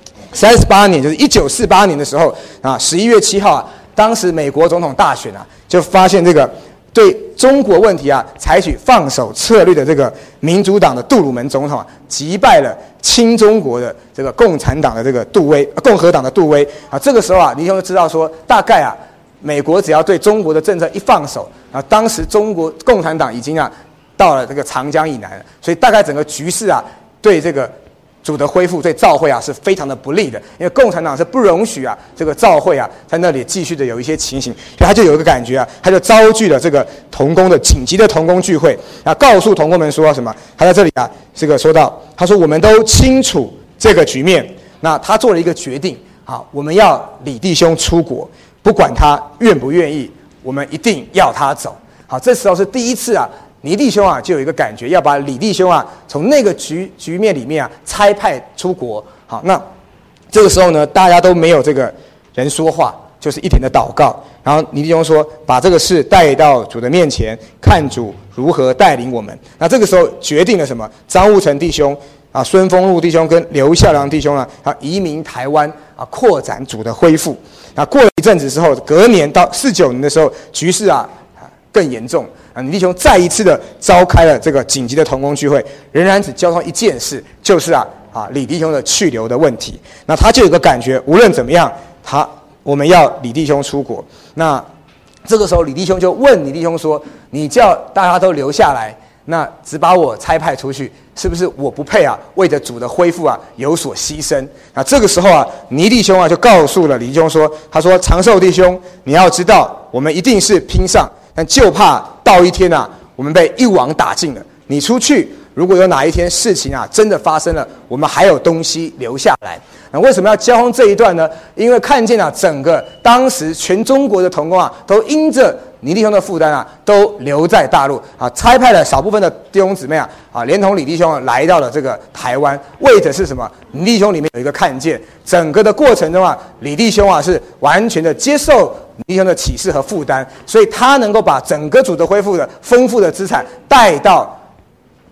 38年，就是1948年的时候11月7号当时美国总统大选就发现这个对中国问题采取放手策略的这个民主党的杜鲁门总统击败了亲中国的这个共产党的这个共和党的杜威这个时候尼弟兄就知道说，大概美国只要对中国的政策一放手当时中国共产党已经到了这个长江以南了，所以大概整个局势对这个主的恢复对教会是非常的不利的，因为共产党是不容许这个教会在那里继续的有一些情形，所以他就有一个感觉他就召集了这个同工的紧急的同工聚会告诉同工们说什么？他在这里这个说到，他说我们都清楚这个局面，那他做了一个决定我们要李弟兄出国，不管他愿不愿意，我们一定要他走。好，这时候是第一次尼弟兄就有一个感觉，要把李弟兄从那个局面里面差派出国。好，那这个时候呢，大家都没有这个人说话，就是一点的祷告。然后尼弟兄说，把这个事带到主的面前，看主如何带领我们。那这个时候决定了什么？张悟成弟兄孙丰禄弟兄跟刘孝良弟兄移民台湾扩展主的恢复。过了一阵子之后，隔年到49年的时候，局势更严重。尼弟兄再一次的召开了这个紧急的同工聚会，仍然只交通一件事，就是李弟兄的去留的问题。那他就有个感觉，无论怎么样，我们要李弟兄出国。那这个时候李弟兄就问李弟兄说：“你叫大家都留下来，那只把我差派出去，是不是我不配为着主的恢复有所牺牲？”这个时候尼弟兄就告诉了李弟兄说：“他说长寿弟兄，你要知道，我们一定是拼上。”但就怕到一天我们被一网打尽了。你出去，如果有哪一天事情真的发生了，我们还有东西留下来。那为什么要交通这一段呢？因为看见整个当时全中国的同工都因着尼弟兄的负担都留在大陆差派了少部分的弟兄姊妹连同李弟兄来到了这个台湾，为的是什么？尼弟兄里面有一个看见，整个的过程中李弟兄是完全的接受尼弟兄的启示和负担，所以他能够把整个主的恢复的丰富的资产带到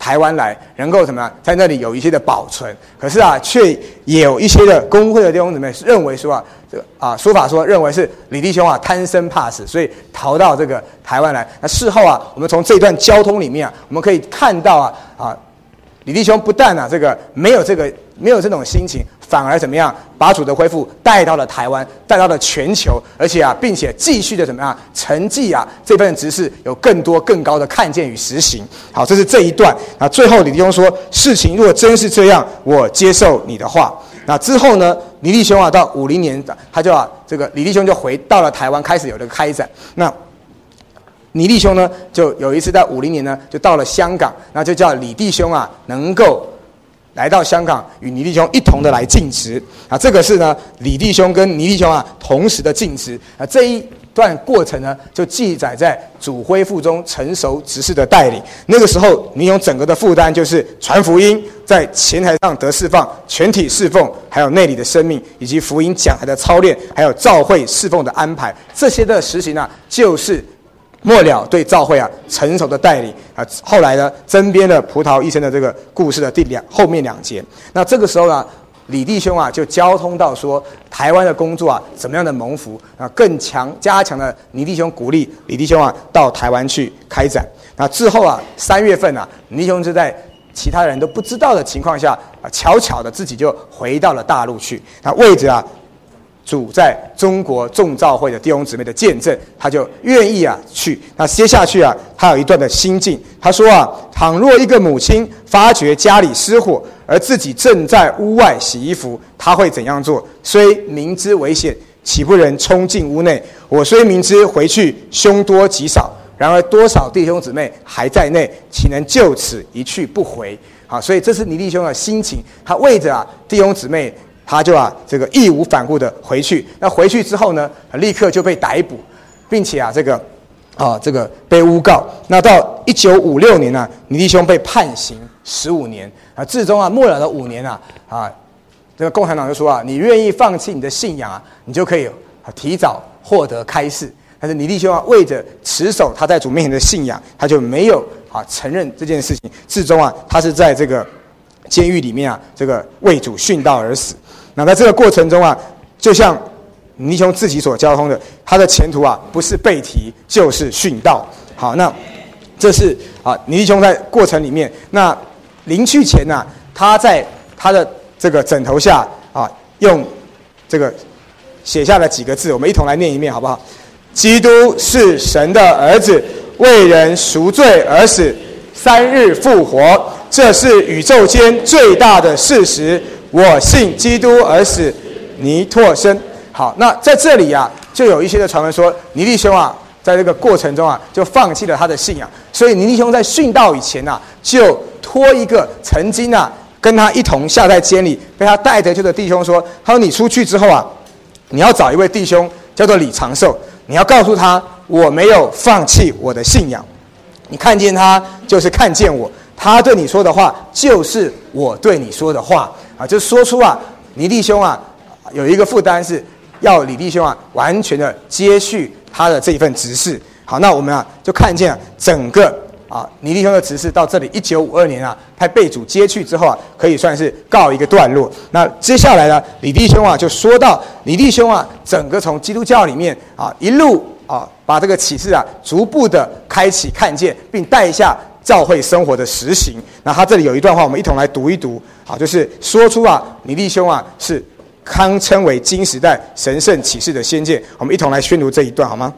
台湾来，能够怎么样在那里有一些的保存。可是啊，却也有一些的公会的弟兄姊妹认为说说法说认为是李弟兄贪生怕死，所以逃到这个台湾来。那事后我们从这段交通里面我们可以看到李弟兄不但没有这种心情，反而怎么样把主的恢复带到了台湾，带到了全球，而且并且继续的怎么样承继这份执事有更多更高的看见与实行。好，这是这一段。那最后李弟兄说：“事情若真是这样，我接受你的话。”那之后呢，李弟兄到50年，他就李弟兄就回到了台湾，开始有这个开展。那李弟兄呢，就有一次在50年呢，就到了香港，那就叫李弟兄能够来到香港，与倪弟兄一同的来尽职。这个是呢，李弟兄跟倪弟兄同时的尽职。这一段过程呢，就记载在主恢复中成熟执事的带领。那个时候，倪弟兄整个的负担就是传福音，在前台上得释放，全体侍奉，还有内里的生命，以及福音讲台的操练，还有召会侍奉的安排，这些的实行就是末了对教会成熟的带领后来呢，增编了葡萄医生的这个故事的后面2节。那这个时候呢，李弟兄就交通到说，台湾的工作怎么样的蒙福更加强了倪弟兄鼓励李弟兄到台湾去开展。那之后3月份倪弟兄就在其他人都不知道的情况下悄悄的自己就回到了大陆去。那为着主在中国众召会的弟兄姊妹的见证，他就愿意去。那接下去他有一段的心境，他说倘若一个母亲发觉家里失火，而自己正在屋外洗衣服，他会怎样做？虽明知危险，岂不能冲进屋内？我虽明知回去凶多吉少，然而多少弟兄姊妹还在内，岂能就此一去不回？所以这是倪弟兄的心情，他为着弟兄姊妹，他就义无反顾的回去。那回去之后呢，立刻就被逮捕，并且这个被诬告。那到1956年倪弟兄被判刑15年至终末了的5年这个共产党就说你愿意放弃你的信仰你就可以提早获得开释。但是倪弟兄为着持守他在主面前的信仰，他就没有承认这件事情。至终他是在这个监狱里面这个为主殉道而死。那在这个过程中就像倪弟兄自己所交通的，他的前途不是被提就是殉道。好，那这是倪弟兄在过程里面。那临去前他在他的这个枕头下用这个写下了几个字，我们一同来念一遍好不好？基督是神的儿子，为人赎罪而死，3日复活，这是宇宙间最大的事实。我信基督而死，尼拓生。好，那在这里就有一些的传闻说，倪弟兄在这个过程中就放弃了他的信仰，所以倪弟兄在殉道以前就托一个曾经跟他一同下在监里被他带着去的弟兄说，他说你出去之后你要找一位弟兄叫做李长寿，你要告诉他我没有放弃我的信仰，你看见他就是看见我，他对你说的话就是我对你说的话就说出倪弟兄有一个负担是要李弟兄完全的接续他的这一份执事。好，那我们就看见整个倪弟兄的执事到这里1952年他被主接去之后可以算是告一个段落。那接下来呢，李弟兄就说到李弟兄整个从基督教里面一路把这个启示逐步的开启看见，并带下教会生活的实行。那他这里有一段话，我们一同来读一读就是说出倪弟兄是堪称为今时代神圣启示的先见。我们一同来宣读这一段好吗？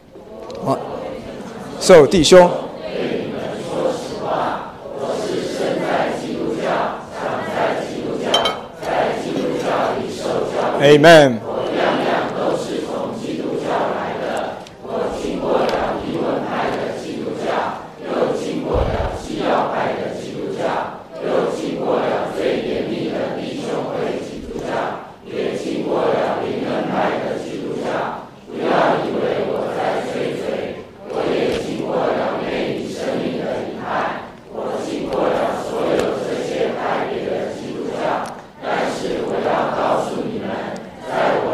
受弟兄Amen。我样样都是从基督教来的，我经过了黎文派的基督教，又经过了西教派的基督教，又经过了最严密的弟兄会基督教，也经过了灵恩派的基督教。不要以为我在吹吹，我也经过了内里生命的遗憾，我经过了所有这些派别的基督教，但是我要告诉你们，在我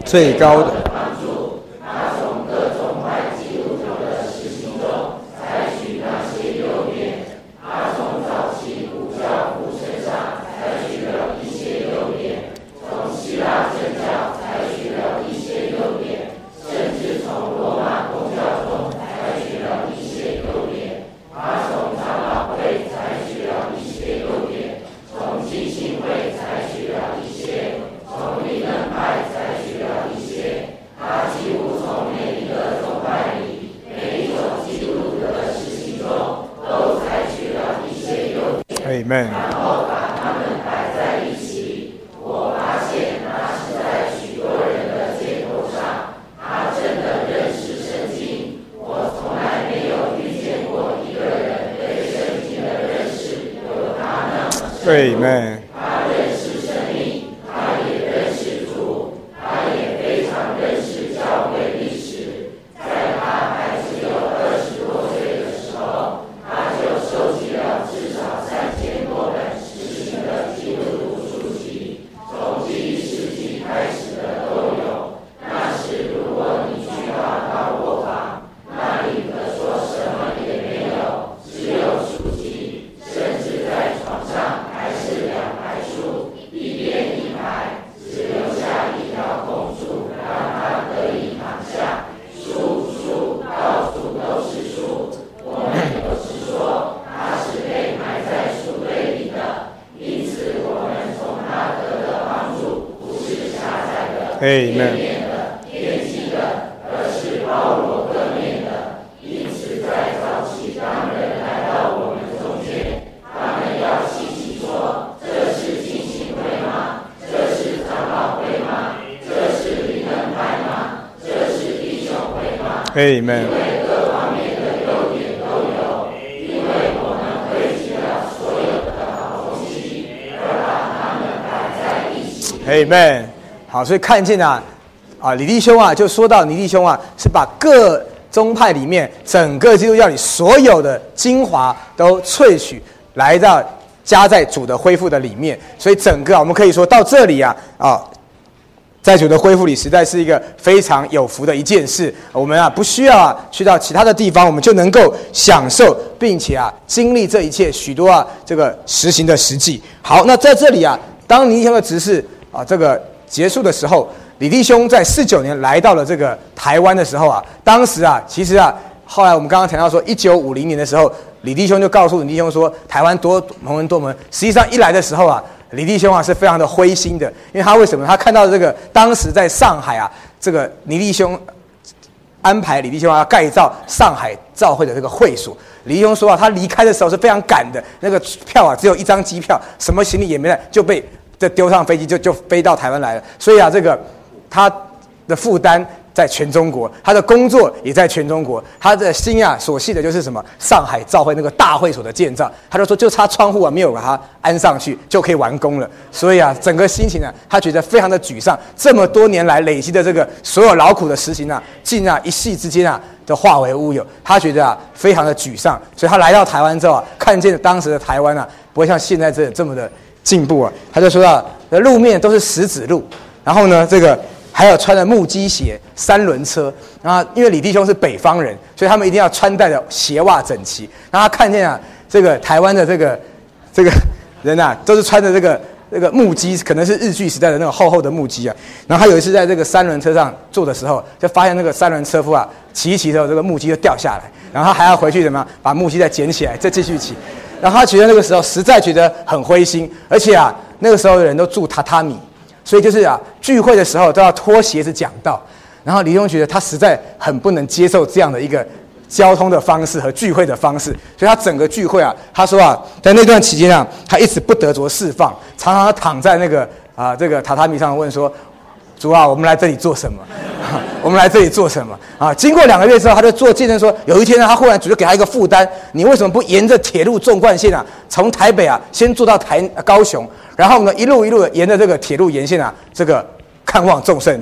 最高的。Amen。Amen。Amen。Amen。Amen。好，所以看见李弟兄就说到尼弟兄是把各宗派里面整个基督教里所有的精华都萃取来到加在主的恢复的里面，所以整个我们可以说到这里在主的恢复里，实在是一个非常有福的一件事。我们不需要去到其他的地方，我们就能够享受，并且经历这一切许多这个实行的实际。好，那在这里当尼弟兄的执事这个结束的时候，李弟兄在49年来到了这个台湾的时候当时其实后来我们刚刚谈到说，1950年的时候，李弟兄就告诉李弟兄说，台湾多蒙恩多蒙恩。实际上一来的时候李弟兄是非常的灰心的，因为他为什么？他看到这个当时在上海这个李弟兄安排李弟兄要盖造上海教会的这个会所。李弟兄说他离开的时候是非常赶的，那个票只有一张机票，什么行李也没带，就被丢上飞机就飞到台湾来了。所以这个他的负担在全中国，他的工作也在全中国，他的心所系的就是什么？上海教会那个大会所的建造，他就说就差窗户没有把它安上去就可以完工了。所以整个心情他觉得非常的沮丧。这么多年来累积的这个所有劳苦的实行竟一夕之间的化为乌有，他觉得非常的沮丧。所以他来到台湾之后看见当时的台湾不会像现在这么的进步他就说到路面都是石子路，然后呢这个还有穿着木屐鞋，3轮车。然后因为李弟兄是北方人，所以他们一定要穿戴的鞋袜整齐。然后他看见这个台湾的这个人都是穿着这个木屐，可能是日据时代的那种厚厚的木屐然后他有一次在这个3轮车上坐的时候，就发现那个3轮车夫骑一骑之后，这个木屐就掉下来，然后他还要回去怎么样把木屐再捡起来，再继续骑。然后他觉得那个时候实在觉得很灰心，而且那个时候的人都住榻榻米。所以就是聚会的时候都要脱鞋子讲道，然后李弟兄觉得他实在很不能接受这样的一个交通的方式和聚会的方式，所以他整个聚会他说在那段期间他一直不得着释放，常常躺在那个这个榻榻米上问说：“主我们来这里做什么？我们来这里做什么？”经过2个月之后，他就做见证说，有一天他忽然主就给他一个负担，你为什么不沿着铁路纵贯线从台北先坐到高雄，然后呢一路的沿着这个铁路沿线这个看望众圣徒。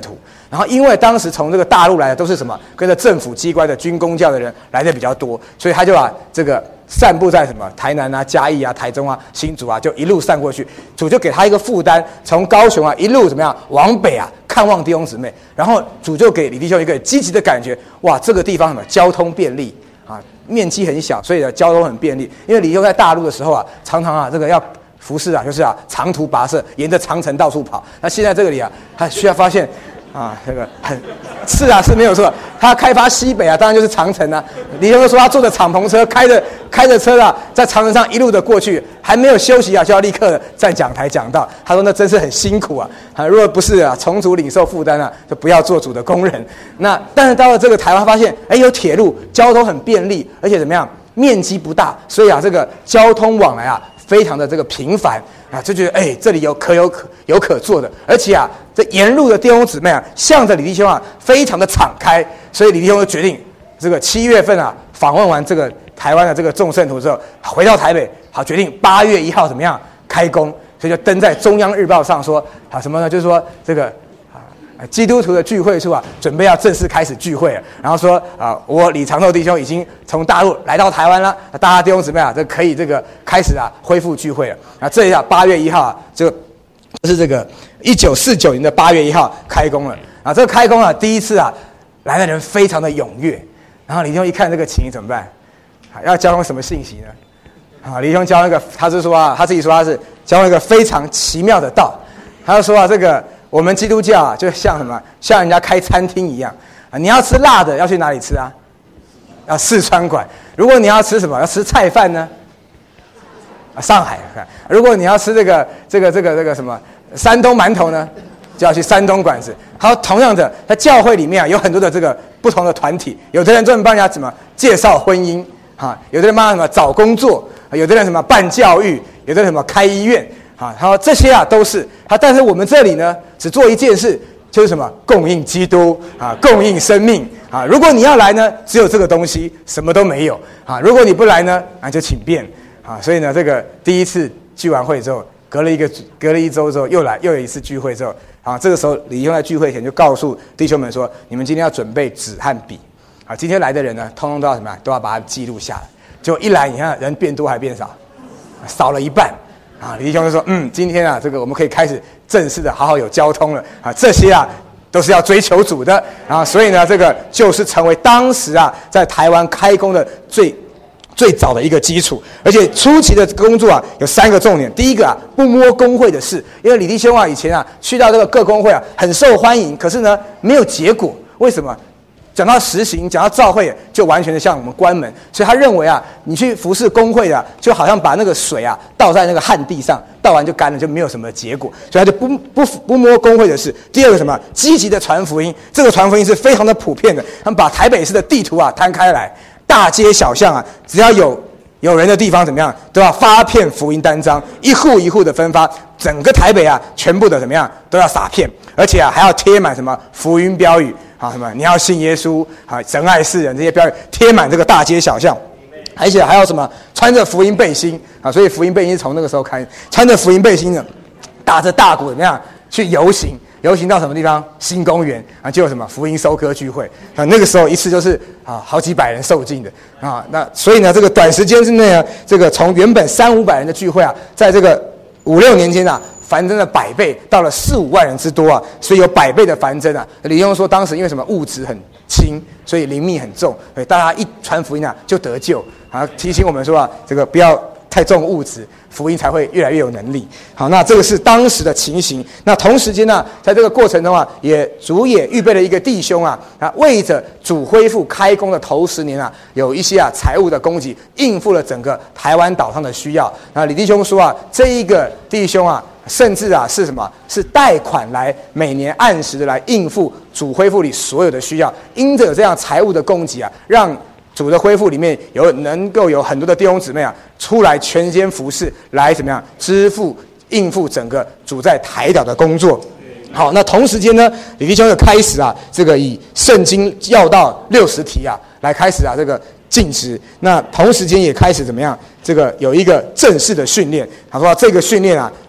然后因为当时从这个大陆来的都是什么，跟着政府机关的军公教的人来的比较多，所以他就把这个散布在什么台南啊、嘉义啊、台中啊、新竹啊，就一路散过去。主就给他一个负担，从高雄啊一路怎么样往北啊看望弟兄姊妹，然后主就给李弟兄一个积极的感觉，哇，这个地方什么交通便利啊，面积很小，所以呢交通很便利。因为李弟兄在大陆的时候啊，常常啊这个要服侍啊，就是啊长途跋涉，沿着长城到处跑。那现在这个里啊，他需要发现啊，这个是啊是没有错。他开发西北啊，当然就是长城啊。李弟兄说他坐着敞篷车，开着车啊，在长城上一路的过去，还没有休息啊，就要立刻站讲台讲道。他说那真是很辛苦啊。如果不是啊，从主领受负担啊，就不要做主的工人。那但是到了这个台湾，发现有铁路，交通很便利，而且怎么样，面积不大，所以啊，这个交通往来啊，非常的这个频繁啊，就觉得这里有可做的，而且啊，这沿路的弟兄姊妹啊，向着李弟兄啊，非常的敞开，所以李弟兄就决定，这个7月份啊，访问完这个台湾的这个众圣徒之后，回到台北，好决定8月1号怎么样开工，所以就登在中央日报上说啊什么呢？就是说这个基督徒的聚会处啊，准备要正式开始聚会了。然后说啊，我李长寿弟兄已经从大陆来到台湾了，大家弟兄姊妹啊，这可以这个开始啊恢复聚会了。啊，这一下8月1号啊，就是这个1949年的8月1号开工了。啊，这个开工啊，第一次啊来的人非常的踊跃。然后李弟兄一看这个情形怎么办？啊，要交通什么信息呢？啊，李弟兄交那个，他是说啊，他自己说他是交那个非常奇妙的道。他就说啊，这个。我们基督教啊，就像什么，像人家开餐厅一样啊。你要吃辣的，要去哪里吃啊？要四川馆。如果你要吃什么，要吃菜饭呢？上海。如果你要吃这个什么山东馒头呢，就要去山东馆子。好，同样的，在教会里面啊，有很多的这个不同的团体，有的人专门帮人家怎么介绍婚姻啊，有的人帮什么找工作，有的人什么办教育，有的人什么开医院。啊，好，这些啊都是啊，但是我们这里呢，只做一件事，就是什么，供应基督啊，供应生命啊。如果你要来呢，只有这个东西，什么都没有啊。如果你不来呢，就请便啊。所以呢，这个第一次聚完会之后，隔了1周之后，又有一次聚会之后，啊，这个时候李弟兄在聚会前就告诉弟兄们说，你们今天要准备纸和笔啊。今天来的人呢，通通都要什么呀？都要把它记录下来。结果一来，你看人变多还变少，少了一半。啊，李弟兄就说，今天啊，这个我们可以开始正式的好好有交通了啊，这些啊都是要追求主的啊，所以呢，这个就是成为当时啊在台湾开工的最早的一个基础，而且初期的工作啊有3个重点。第一个啊，不摸工会的事，因为李弟兄啊以前啊去到这个各工会啊很受欢迎，可是呢没有结果，为什么？讲到实行，讲到召会，就完全的像我们关门，所以他认为啊，你去服侍工会啊，就好像把那个水啊倒在那个旱地上，倒完就干了，就没有什么结果，所以他就不摸工会的事。第二个什么，积极的传福音，这个传福音是非常的普遍的，他们把台北市的地图啊摊开来，大街小巷啊，只要有人的地方怎么样，都要发片福音单张，一户一户的分发，整个台北啊，全部的怎么样都要撒片，而且啊还要贴满什么福音标语。啊，什么？你要信耶稣啊，神爱世人，这些标语贴满这个大街小巷，而且还有什么？穿着福音背心啊，所以福音背心是从那个时候开始，穿着福音背心的，打着大鼓怎么样去游行？游行到什么地方？新公园啊，就有什么福音收割聚会啊，那个时候一次就是啊好几百人受浸的啊，那所以呢，这个短时间之内啊，这个从原本300-500人的聚会啊，在这个5-6年间啊。繁增了100倍，到了4-5万人之多啊，所以有100倍的繁增啊。李弟兄说，当时因为什么物质很轻，所以灵密很重，所以大家一传福音啊就得救啊。提醒我们说啊，这个不要太重物质，福音才会越来越有能力。好，那这个是当时的情形。那同时间呢，在这个过程中啊，主也预备了一个弟兄啊，为着主恢复开工的头10年啊，有一些啊财务的供给，应付了整个台湾岛上的需要。那李弟兄说啊，这一个弟兄啊。甚至啊是什么？是贷款来每年按时的来应付主恢复里所有的需要。因着有这样财务的供给啊，让主的恢复里面能够有很多的弟兄姊妹啊出来全间服侍，来怎么样应付整个主在台岛的工作。好，那同时间呢，李弟兄就开始啊，这个以圣经要道60题啊来开始啊这个禁止。那同时间也开始怎么样？这个有一个正式的训练。他说这个训练啊。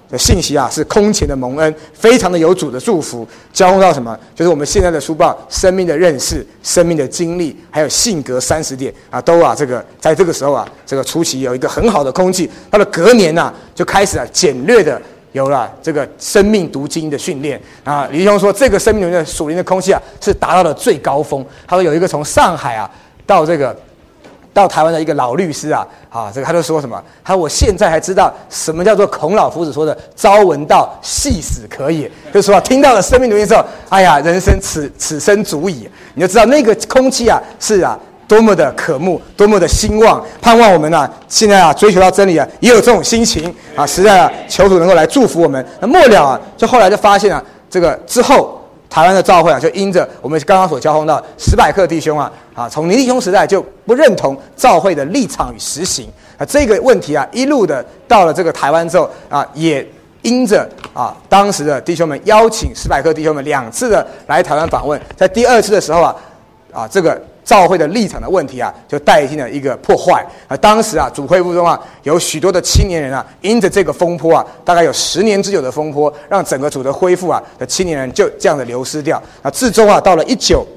的信息啊，是空前的蒙恩，非常的有主的祝福，交通到什么？就是我们现在的书报生命的认识、生命的经历，还有性格30点啊，都啊这个在这个时候啊，这个初期有一个很好的空气。到了隔年啊，就开始简略的有了这个生命读经的训练啊。李弟兄说，这个生命读经的属灵的空气啊，是达到了最高峰。他说有一个从上海啊到台湾的一个老律师啊，这个他就说什么？他说我现在还知道什么叫做孔老夫子说的“朝闻道，夕死可也”，就是说听到了生命读经之后，哎呀，人生此生足矣。你就知道那个空气啊，是啊，多么的渴慕，多么的兴旺，盼望我们啊，现在啊追求到真理啊，也有这种心情啊，实在啊，求主能够来祝福我们。那末了啊，就后来就发现啊，这个之后。台湾的教会啊，就因着我们刚刚所交通到史百克弟兄啊，从尼弟兄时代就不认同教会的立场与实行啊，这个问题啊，一路的到了这个台湾之后啊，也因着啊当时的弟兄们邀请史百克弟兄们2次的来台湾访问，在第2次的时候啊，这个教会的立场的问题啊，就带进了一个破坏啊。当时啊，主会部中啊，有许多的青年人啊，因着这个风波啊，大概有10年之久的风波，让整个主的恢复啊的青年人就这样的流失掉啊。至终啊，到了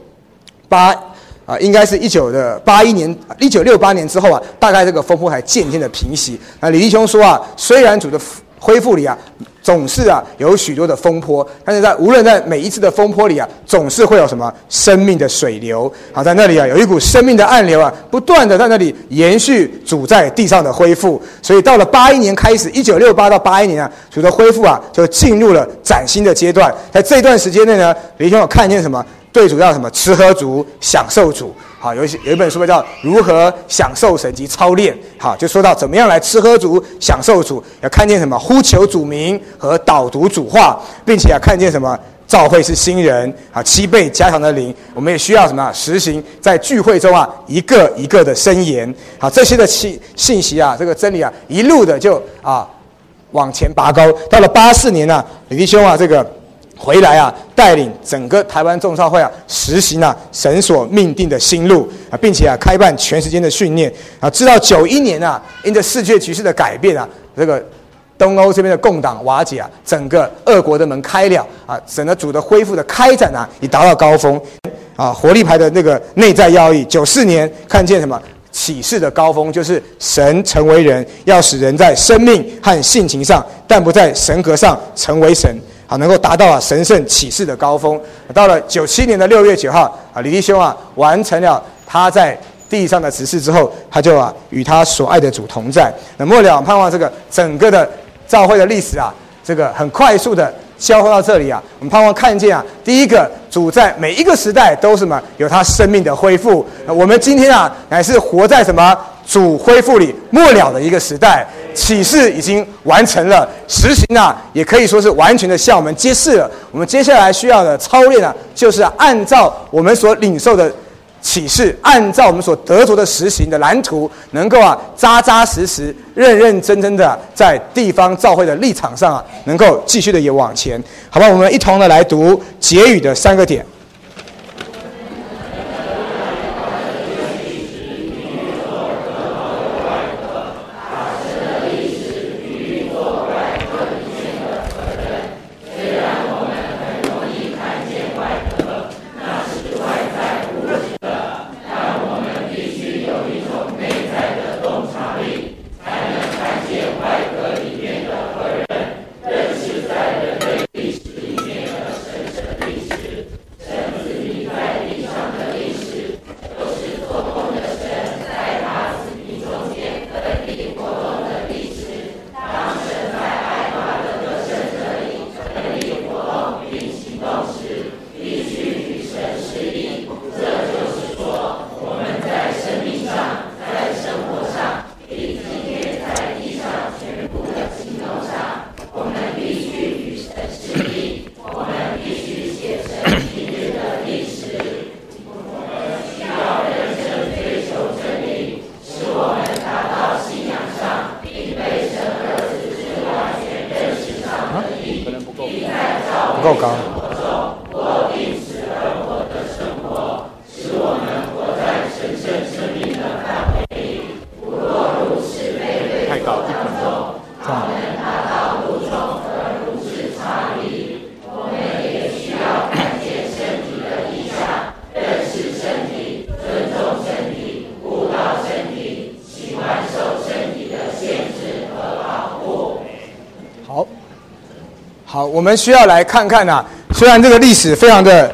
应该是1981年，1968年之后啊，大概这个风波才渐渐的平息。李弟兄说啊，虽然主的恢复里啊，总是啊有许多的风波，但是无论在每一次的风波里啊，总是会有什么生命的水流。好，在那里啊有一股生命的暗流啊，不断的在那里延续主在地上的恢复。所以到了81年开始，1968到81年啊，主的恢复啊就进入了崭新的阶段。在这段时间内呢，李弟兄有看见什么？对主要什么？吃喝足，享受主。好，有一本书叫《如何享受神及操练》。好，就说到怎么样来吃喝足，享受主。要看见什么？呼求主名和导读主话，并且看见什么？教会是新人啊，7倍加强的灵。我们也需要什么？实行在聚会中啊，一个一个的申言。好，这些的信息啊，这个真理啊，一路的就往前拔高。到了84年啊，李弟兄啊，这个。回来啊，带领整个台湾众召会啊，实行啊神所命定的新路啊，并且啊开办全时间的训练啊。直到91年啊，因着世界局势的改变啊，这个东欧这边的共党瓦解啊，整个俄国的门开了啊，整个主的恢复的开展啊，已达到高峰啊。活力牌的那个内在要义，94年看见什么？启示的高峰，就是神成为人，要使人在生命和性情上，但不在神格上成为神。好，能够达到神圣启示的高峰。到了97年的6月9号李弟兄完成了他在地上的执事之后，他就与他所爱的主同在。那末了盼望这个整个的教会的历史这个很快速的交换到这里我们盼望看见第一个主在每一个时代都是什么？有他生命的恢复。我们今天乃是活在什么？主恢复里末了的一个时代，启示已经完成了，实行也可以说是完全的向我们揭示了。我们接下来需要的操练就是按照我们所领受的启示，按照我们所得着的实行的蓝图，能够扎扎实实、认认真真的在地方教会的立场上能够继续的也往前。好吧，我们一同的来读结语的3个点。 好，我们需要来看看啊，虽然这个历史非常的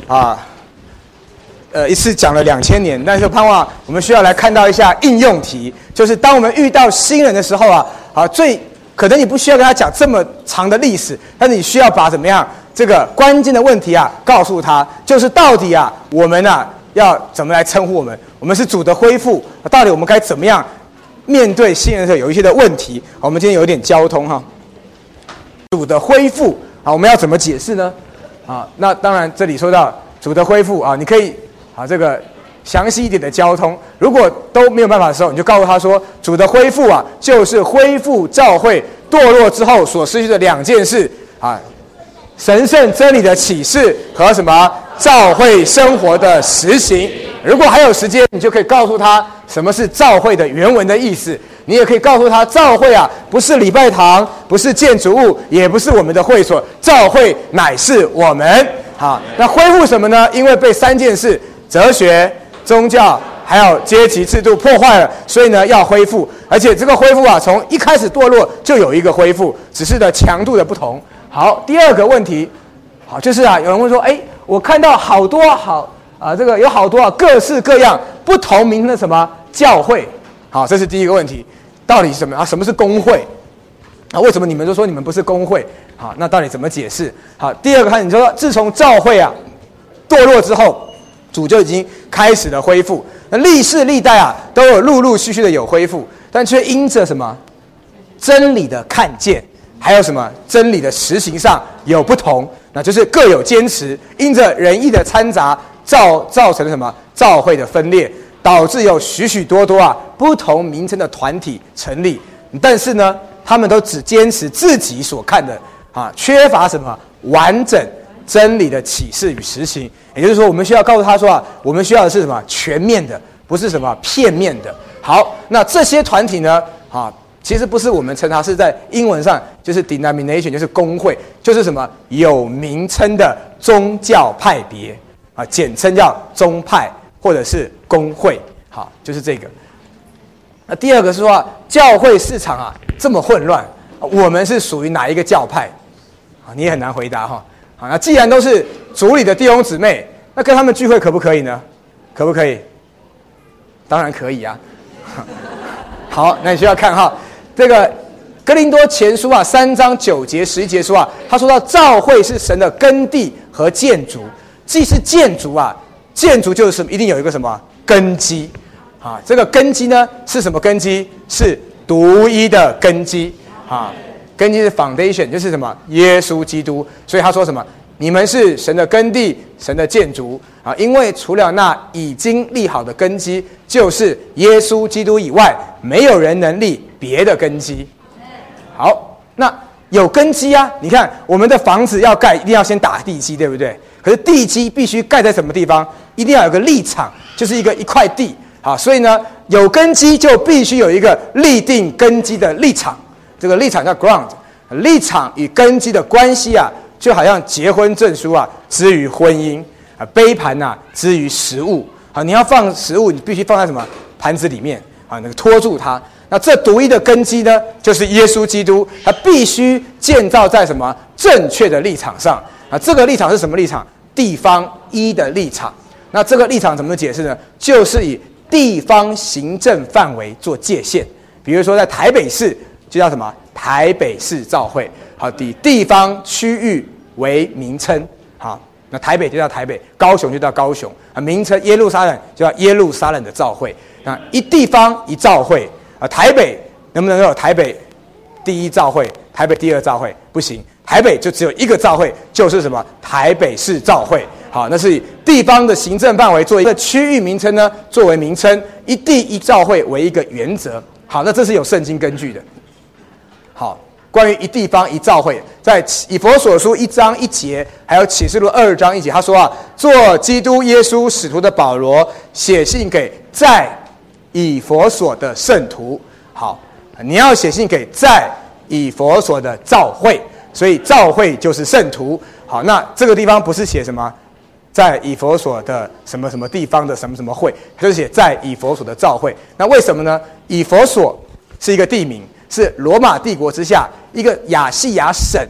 一次讲了2000年，但是盼望我们需要来看到一下应用题，就是当我们遇到新人的时候最可能你不需要跟他讲这么长的历史，但是你需要把怎么样这个关键的问题告诉他，就是到底我们要怎么来称呼我们？我们是主的恢复，到底我们该怎么样面对新人的时候有一些的问题？我们今天有一点交通主的恢复我们要怎么解释呢？那当然这里说到主的恢复你可以这个详细一点的交通。如果都没有办法的时候，你就告诉他说，主的恢复就是恢复教会堕落之后所失去的2件事神圣真理的启示和什么教会生活的实行。如果还有时间，你就可以告诉他什么是教会的原文的意思。你也可以告诉他，教会不是礼拜堂，不是建筑物，也不是我们的会所，教会乃是我们。那恢复什么呢？因为被3件事：哲学、宗教还有阶级制度破坏了，所以呢要恢复。而且这个恢复从一开始堕落就有一个恢复，只是的强度的不同。好，第二个问题，就是有人问说，我看到好多这个有好多各式各样不同名称的什么教会。好，这是第一个问题，到底是什么什么是公会？为什么你们都说你们不是公会？好，那到底怎么解释？好，第二个你说自从教会堕落之后，主就已经开始了恢复。那历世历代都有陆陆续续的有恢复，但却因着什么真理的看见，还有什么真理的实行上有不同，那就是各有坚持，因着仁义的掺杂，造成了什么教会的分裂，导致有许许多多不同名称的团体成立。但是呢，他们都只坚持自己所看的缺乏什么完整真理的启示与实行。也就是说，我们需要告诉他说我们需要的是什么全面的，不是什么片面的。好，那这些团体呢其实不是我们称它，是在英文上就是 denomination， 就是公会，就是什么有名称的宗教派别简称叫宗派或者是公会。好，就是这个。那第二个是说教会市场这么混乱，我们是属于哪一个教派？你也很难回答那既然都是主里的弟兄姊妹，那跟他们聚会可不可以呢？可不可以？当然可以好，那你需要看这个哥林多前书3章9节11节说他说到教会是神的根地和建筑。既是建筑建筑就是一定有一个什么根基这个根基呢是什么根基？是独一的根基根基是 foundation， 就是什么耶稣基督。所以他说什么？你们是神的根地，神的建筑因为除了那已经立好的根基，就是耶稣基督以外，没有人能立别的根基。好，那有根基你看我们的房子要盖，一定要先打地基，对不对？可是地基必须盖在什么地方？一定要有个立场，就是一块地所以呢，有根基就必须有一个立定根基的立场。这个立场叫 ground， 立场与根基的关系就好像结婚证书之于婚姻杯盘之于食物你要放食物，你必须放在什么盘子里面那个托住它。那这独一的根基呢，就是耶稣基督，他必须建造在什么正确的立场上这个立场是什么立场？地方一的立场。那这个立场怎么解释呢？就是以地方行政范围做界限。比如说在台北市就叫什么台北市教会以地方区域为名称那台北就叫台北，高雄就叫高雄名称耶路撒冷就叫耶路撒冷的教会。那一地方一教会台北能不能有台北第一教会，台北第二教会？不行，台北就只有一个教会，就是什么台北市教会。好，那是以地方的行政范围做一个区域名称呢，作为名称，一地一教会为一个原则。好，那这是有圣经根据的。好，关于一地方一教会，在以弗所书1章1节，还有启示录2章1节，他说做基督耶稣使徒的保罗写信给在以弗所的圣徒。好，你要写信给在以弗所的教会，所以教会就是圣徒。好，那这个地方不是写什么在以弗所的什么什么地方的什么什么会，就是写在以弗所的教会。那为什么呢？以弗所是一个地名，是罗马帝国之下一个亚细亚省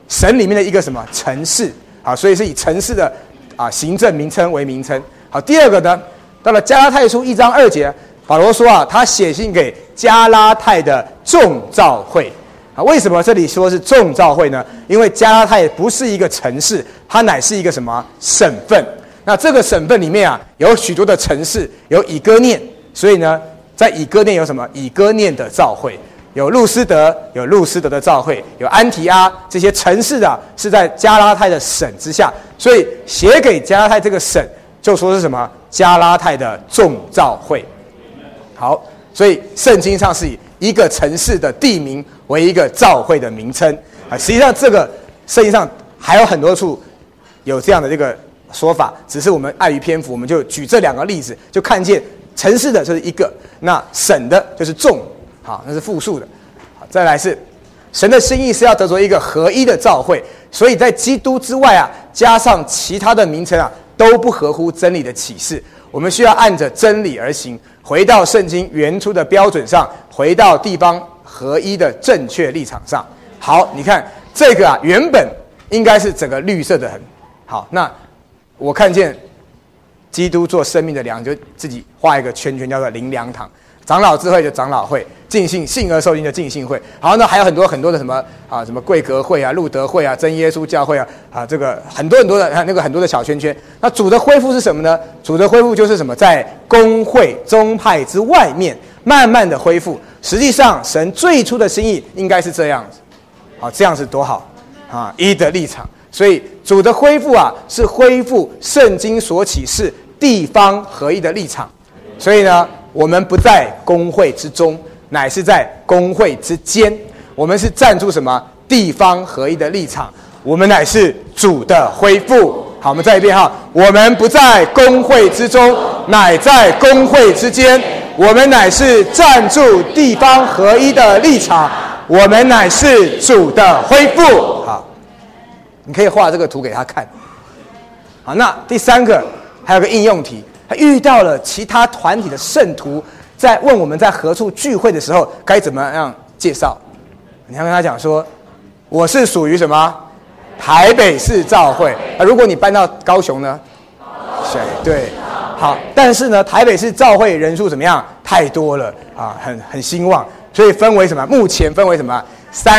神里面的一个什么城市，好，所以是以城市的行政名称为名称。好，第二个呢，到了加拉太书1章2节，保罗说他写信给加拉太的众召会。为什么这里说是众召会呢？因为加拉太不是一个城市，它乃是一个什么省份？那这个省份里面有许多的城市，有以哥念，所以呢，在以哥念有什么？以哥念的召会，有路斯德，有路斯德的召会，有安提阿，这些城市是在加拉太的省之下，所以写给加拉太这个省，就说是什么？加拉太的众召会。好，所以圣经上是以一个城市的地名为一个召会的名称实际上这个圣经上还有很多处有这样的这个说法，只是我们碍于篇幅，我们就举这2个例子，就看见城市的就是一个，那省的就是众，好，那是复数的。好，再来是神的心意是要得着一个合一的召会，所以在基督之外加上其他的名称都不合乎真理的启示。我们需要按着真理而行，回到圣经原初的标准上，回到地方合一的正确立场上。好，你看这个原本应该是整个绿色的很好，那我看见基督做生命的粮，就自己画一个圈圈，叫做灵粮堂。长老智慧就长老会，尽信信而受尽就尽信会。好，那还有很多很多的什么什么贵格会路德会真耶稣教会这个很多很多的那个很多的小圈圈。那主的恢复是什么呢？主的恢复就是什么？在公会宗派之外面慢慢的恢复。实际上神最初的心意应该是这样子，好，这样子多好一的立场。所以主的恢复是恢复圣经所启示地方合一的立场。所以呢，我们不在公会之中，乃是在公会之间。我们是站住什么？地方合一的立场。我们乃是主的恢复。好，我们再一遍我们不在公会之中，乃在公会之间。我们乃是站住地方合一的立场。我们乃是主的恢复。好，你可以画这个图给他看。好，那第3个还有个应用题。他遇到了其他团体的圣徒，在问我们在何处聚会的时候该怎么样介绍。你要跟他讲说，我是属于什么台北市召会。如果你搬到高雄呢？对，好，但是呢，台北市召会人数怎么样？太多了很兴旺，所以分为什么？目前分为什么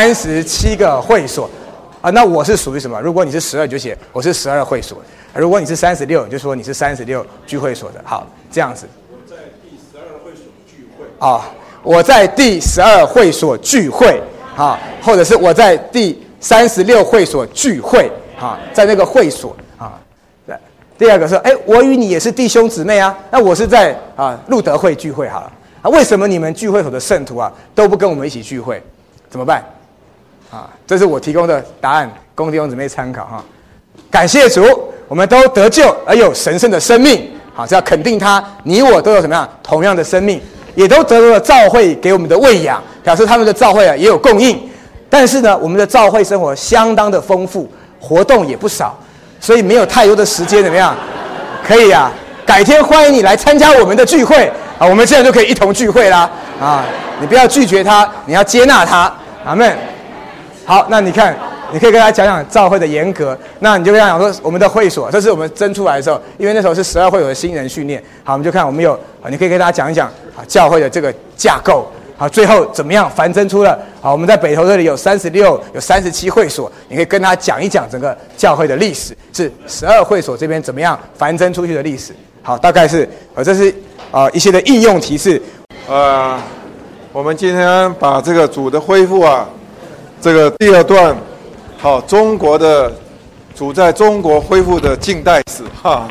？37个会所那我是属于什么？如果你是12，你就写我是12会所。如果你是36，你就说你是36聚会所的。好，这样子。我在第12会所聚会。我在第12会所聚会。或者是我在第36会所聚会。在那个会所。第2个是，我与你也是弟兄姊妹那我是在路德会聚会好了。为什么你们聚会所的圣徒都不跟我们一起聚会？怎么办？这是我提供的答案，供弟兄姊妹参考感谢主，我们都得救而有神圣的生命。好，是要肯定他，你我都有什么样同样的生命，也都得到了召会给我们的喂养，表示他们的召会也有供应。但是呢，我们的召会生活相当的丰富，活动也不少，所以没有太多的时间怎么样？可以改天欢迎你来参加我们的聚会我们这样就可以一同聚会啦你不要拒绝他，你要接纳他。阿们。好，那你看，你可以跟他讲讲召会的严格。那你就跟他讲说，我们的会所，这是我们征出来的时候，因为那时候是12会所的新人训练。好，我们就看我们有你可以跟大家讲一讲教会的这个架构。好，最后怎么样繁增出了我们在北投这里有36有37会所，你可以跟他讲一讲整个教会的历史，是12会所这边怎么样繁增出去的历史。好，大概是这是一些的应用提示。 我们今天把这个主的恢复这个第2段，好，中国的主在中国恢复的近代史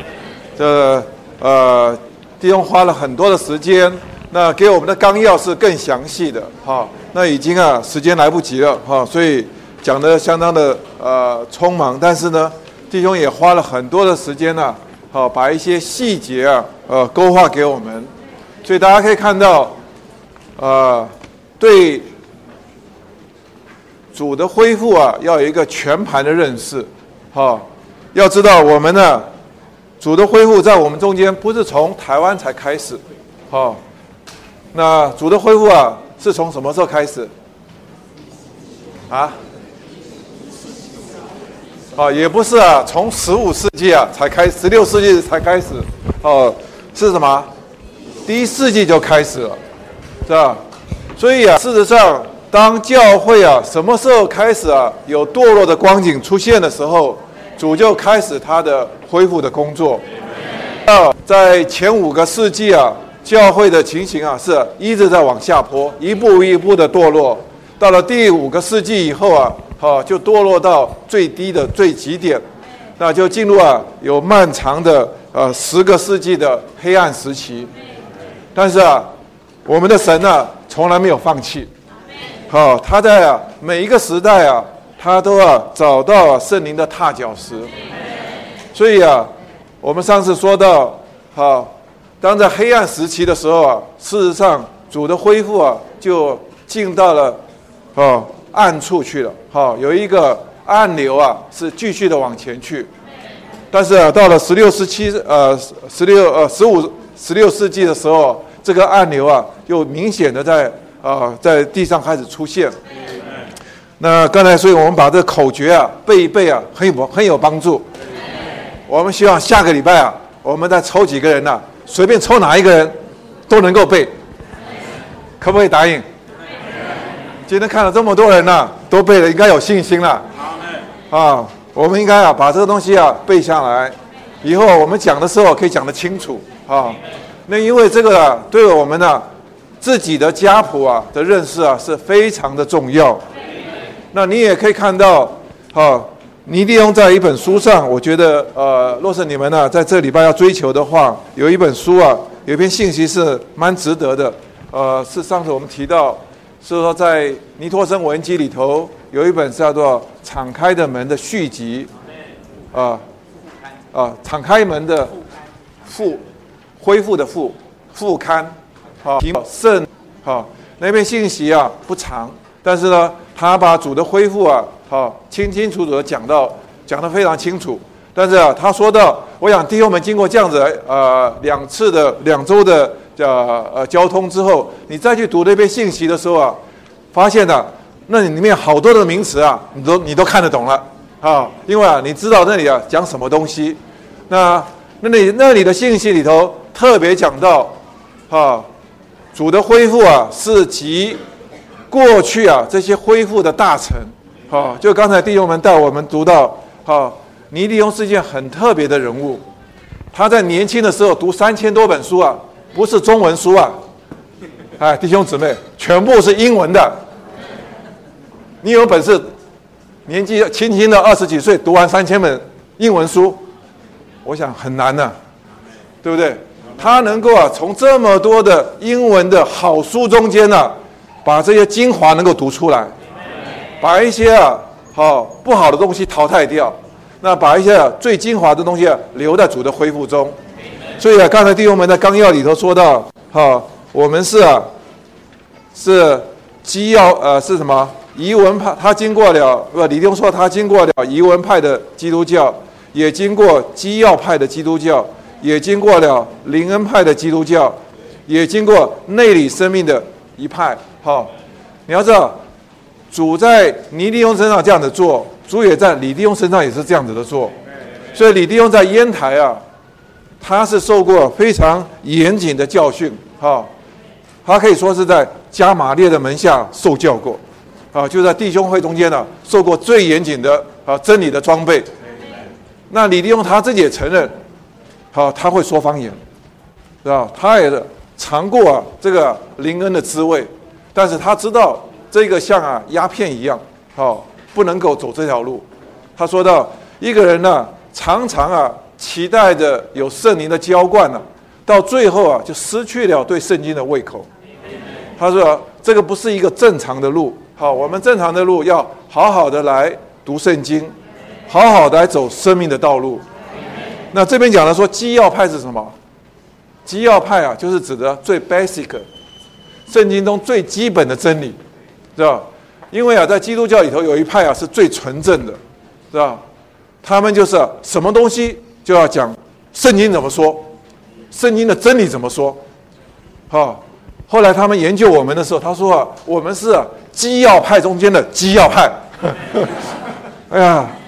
弟兄花了很多的时间，那给我们的纲要是更详细的那已经时间来不及了所以讲得相当的匆忙，但是呢，弟兄也花了很多的时间把一些细节勾画给我们，所以大家可以看到对主的恢复要有一个全盘的认识要知道我们呢，主的恢复在我们中间不是从台湾才开始那主的恢复是从什么时候开始也不是从15世纪才开始，16世纪才开始，是什么？第1世纪就开始了，是吧？所以事实上，当教会什么时候开始有堕落的光景出现的时候，主就开始他的恢复的工作。在前5个世纪教会的情形是一直在往下坡，一步一步的堕落。到了第5个世纪以后就堕落到最低的最极点，那就进入有漫长的10个世纪的黑暗时期。但是我们的神从来没有放弃，他在每一个时代他都找到圣灵的踏脚石。所以我们上次说到当在黑暗时期的时候事实上主的恢复就进到了暗处去了，有一个暗流是继续的往前去。但是到了16世纪的时候，这个暗流就明显的在地上开始出现。那刚才所以我们把这个口诀背一背很有帮助。我们希望下个礼拜我们再抽几个人随便抽哪一个人都能够背，可不可以答应？今天看了这么多人都背了，应该有信心了。我们应该把这个东西背下来，以后我们讲的时候可以讲得清楚那因为这个对我们自己的家谱的认识是非常的重要。那你也可以看到尼利翁在一本书上，我觉得若是你们在这礼拜要追求的话，有一本书有一篇信息是蛮值得的。是上次我们提到，是说在尼托生文集里头有一本叫做《敞开的门》的续集，敞开门的恢复的副刊，题目圣，那篇信息不长，但是呢，他把主的恢复清清楚楚的讲得非常清楚。但是他说到，我想弟兄们经过这样子2周的交通之后，你再去读那篇信息的时候发现那里面好多的名词你都看得懂了因为你知道那里讲什么东西。那里的信息里头特别讲到主的恢复是集过去这些恢复的大成。就刚才弟兄们带我们读到尼利翁是一件很特别的人物。他在年轻的时候读3000多本书不是中文书弟兄姊妹，全部是英文的。你有本事年纪轻轻的20几岁读完3000本英文书，我想很难对不对？他能够从这么多的英文的好书中间把这些精华能够读出来，把一些不好的东西淘汰掉，那把一些最精华的东西留在主的恢复中。所以刚才弟兄们在纲要里头说到我们是基要是什么？遗文派，他经过了李弟兄说他经过了遗文派的基督教，也经过基要派的基督教，也经过了灵恩派的基督教，也经过内里生命的一派。你要知道，主在尼利翁身上这样子做，主也在李弟兄身上也是这样子的做。所以李弟兄在烟台他是受过非常严谨的教训他可以说是在加玛列的门下受教过就在弟兄会中间受过最严谨的真理的装备。那李弟兄他自己也承认他会说方言，是吧？他也尝过这个灵恩的滋味，但是他知道这个像鸦片一样不能够走这条路。他说到一个人常常期待着有圣灵的浇灌到最后就失去了对圣经的胃口。他说这个不是一个正常的路我们正常的路要好好的来读圣经，好好的来走生命的道路。那这边讲的说基要派是什么？基要派就是指的最 basic 圣经中最基本的真理，知道？因为在基督教里头有一派是最纯正的，知道？他们就是什么东西就要讲圣经怎么说，圣经的真理怎么说后来他们研究我们的时候，他说我们是基要派中间的基要派哎呀，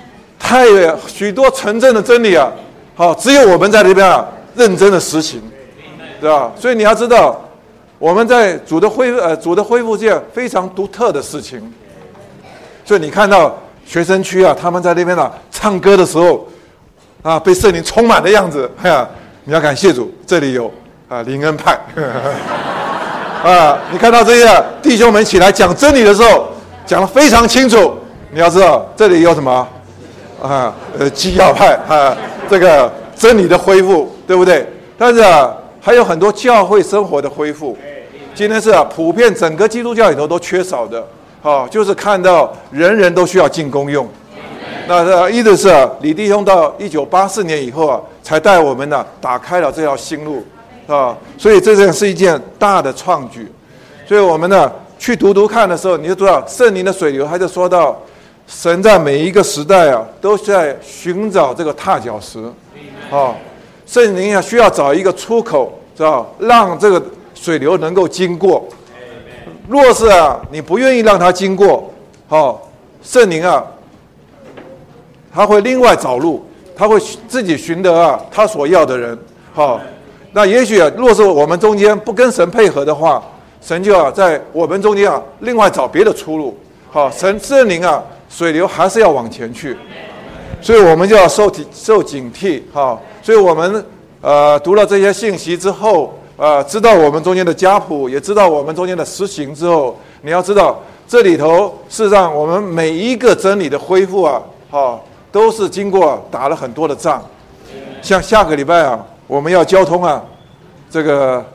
许多纯正的真理啊，好，只有我们在这边啊认真的实行，对吧？所以你要知道，我们在主的恢复这样非常独特的事情。所以你看到学生区啊，他们在那边啊唱歌的时候啊，被圣灵充满的样子，哎呀，你要感谢主，这里有灵恩派啊，你看到这些弟兄们起来讲真理的时候，讲得非常清楚。你要知道，这里有什么基要派啊，这个真理的恢复，对不对？但是啊，还有很多教会生活的恢复。今天是普遍整个基督教里头都缺少的。就是看到人人都需要进公用。那一直是李弟兄到1984年以后啊，才带我们呢打开了这条新路所以这是一件大的创举。所以我们呢去读看的时候，你就知道圣灵的水流，还是说到神在每一个时代啊，都在寻找这个踏脚石。圣灵需要找一个出口，知道让这个水流能够经过。若是你不愿意让它经过，圣灵他会另外找路，他会自己寻得他所要的人。那也许若是我们中间不跟神配合的话，神就在我们中间另外找别的出路。圣灵水流还是要往前去，所以我们就要受警惕。所以我们读了这些信息之后。知道我们中间的家谱，也知道我们中间的实行之后，你要知道这里头事实上我们每一个真理的恢复都是经过打了很多的仗。像下个礼拜我们要交通这个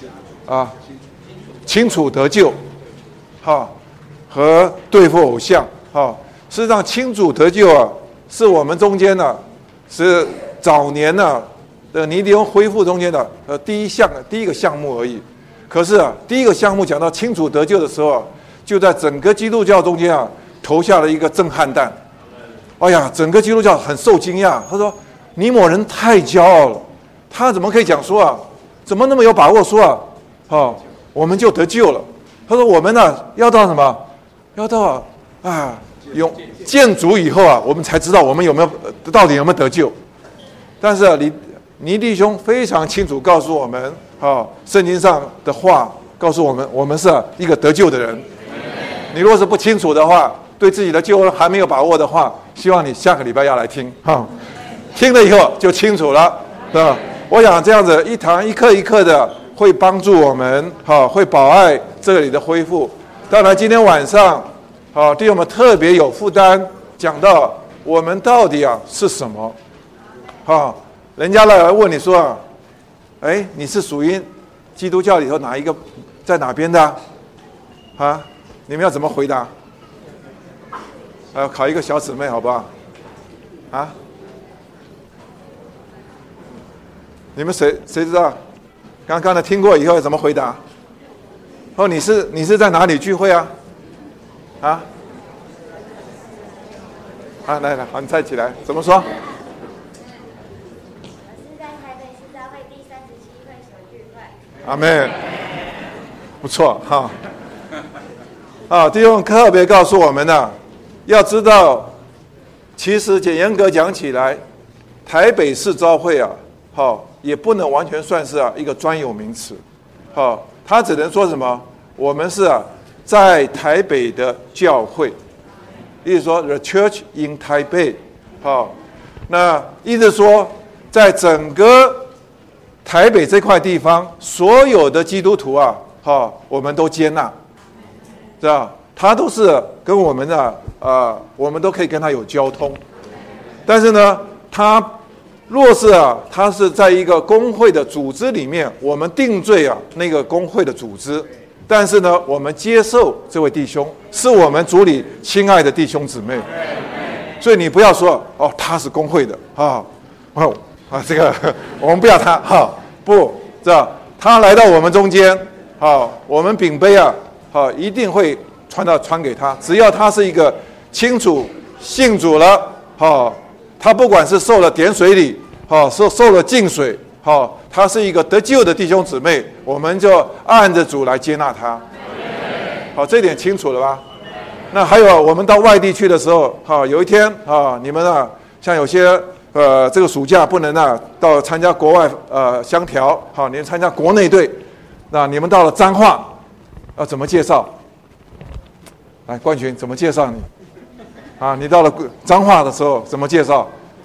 清楚得救和对付偶像事实上清楚得救是我们中间是早年尼迪翁恢复中间的第一个项目而已。可是第一个项目讲到清楚得救的时候就在整个基督教中间投下了一个震撼弹。哎呀，整个基督教很受惊讶。他说尼某人太骄傲了，他怎么可以讲说怎么那么有把握说我们就得救了？他说我们要到什么？要到见主以后我们才知道我们到底有没有得救。但是尼弟兄非常清楚告诉我们圣经上的话告诉我们，我们是一个得救的人。你若是不清楚的话，对自己的救恩还没有把握的话，希望你下个礼拜要来听听了以后就清楚了。我想这样子一堂一课一课的会帮助我们会保爱这里的恢复。当然今天晚上弟兄们特别有负担，讲到我们到底是什么人家来问你说你是属于基督教里头哪一个，在哪边的你们要怎么回答？考一个小姊妹好不好？你们谁知道？刚刚的听过以后怎么回答？你是在哪里聚会来，好，你再起来，怎么说？阿们，不错弟兄特别告诉我们要知道，其实严格讲起来，台北市召会也不能完全算是一个专有名词它只能说什么？我们是在台北的教会，意思说 The Church in Taipei 那意思说在整个台北这块地方，所有的基督徒我们都接纳，知道？他都是跟我们我们都可以跟他有交通。但是呢，他若是他是在一个公会的组织里面，我们定罪那个公会的组织，但是呢，我们接受这位弟兄是我们主里亲爱的弟兄姊妹，所以你不要说他是公会的这个我们不要他不知道他来到我们中间我们秉杯一定会传给他，只要他是一个清楚信主了他不管是受了点水礼受了浸水他是一个得救的弟兄姊妹，我们就按着主来接纳他。这一点清楚了吧？那还有我们到外地去的时候有一天你们像有些这个暑假不能到参加国外乡调，好，你们参加国内队，那你们到了彰化，要怎么介绍？来，冠群怎么介绍你？你到了彰化的时候怎么介绍？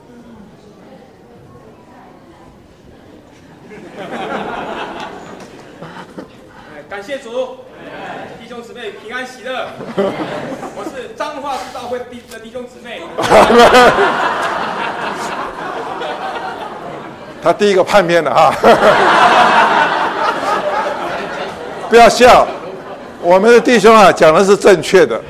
感谢主，弟兄姊妹平安喜乐。我是彰化市教会的弟兄姊妹。 他第一个叛变了不要笑，我们的弟兄讲的是正确的。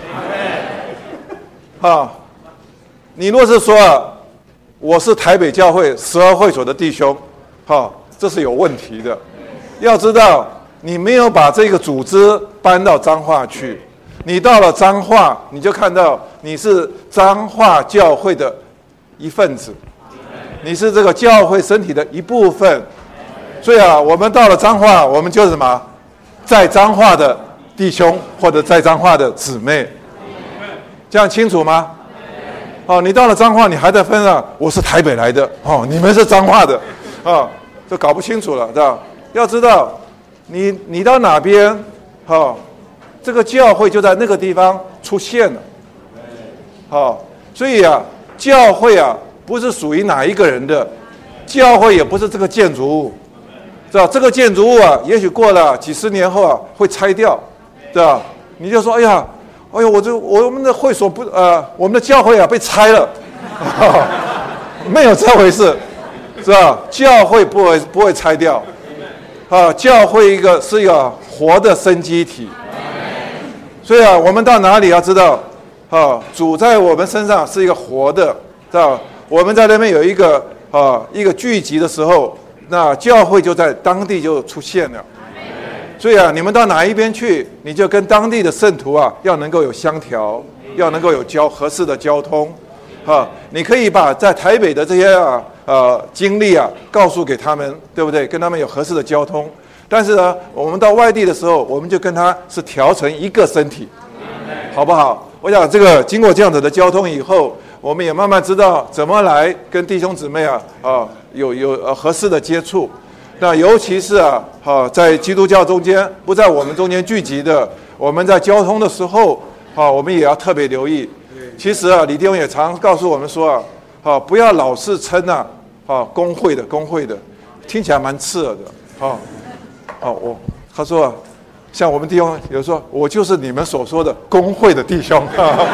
你若是说我是台北教会12会所的弟兄，这是有问题的。要知道，你没有把这个组织搬到彰化去，你到了彰化，你就看到你是彰化教会的一份子，你是这个教会身体的一部分。所以我们到了彰化，我们就是什么？在彰化的弟兄或者在彰化的姊妹，这样清楚吗？你到了彰化，你还在分我是台北来的，你们是彰化的，就搞不清楚了，对吧？要知道，你到哪边，这个教会就在那个地方出现了，所以教会不是属于哪一个人的，教会也不是这个建筑物，知道这个建筑物也许过了几十年后会拆掉，对吧？你就说，哎呦，我们的会所我们的教会被拆了，没有这回事，是吧？教会不会拆掉，教会是一个活的生机体，所以我们到哪里要知道，主在我们身上是一个活的，知道？我们在那边有一个聚集的时候，那教会就在当地就出现了。所以你们到哪一边去，你就跟当地的圣徒要能够有相调，要能够有合适的交通，你可以把在台北的这些经历告诉给他们，对不对？跟他们有合适的交通。但是我们到外地的时候，我们就跟他是调成一个身体，好不好？我想这个经过这样子的交通以后，我们也慢慢知道怎么来跟弟兄姊妹有合适的接触。那尤其是在基督教中间，不在我们中间聚集的，我们在交通的时候，我们也要特别留意。其实李弟兄也常告诉我们说不要老是称公会的，听起来蛮刺耳的他说像我们弟兄有说，我就是你们所说的公会的弟兄，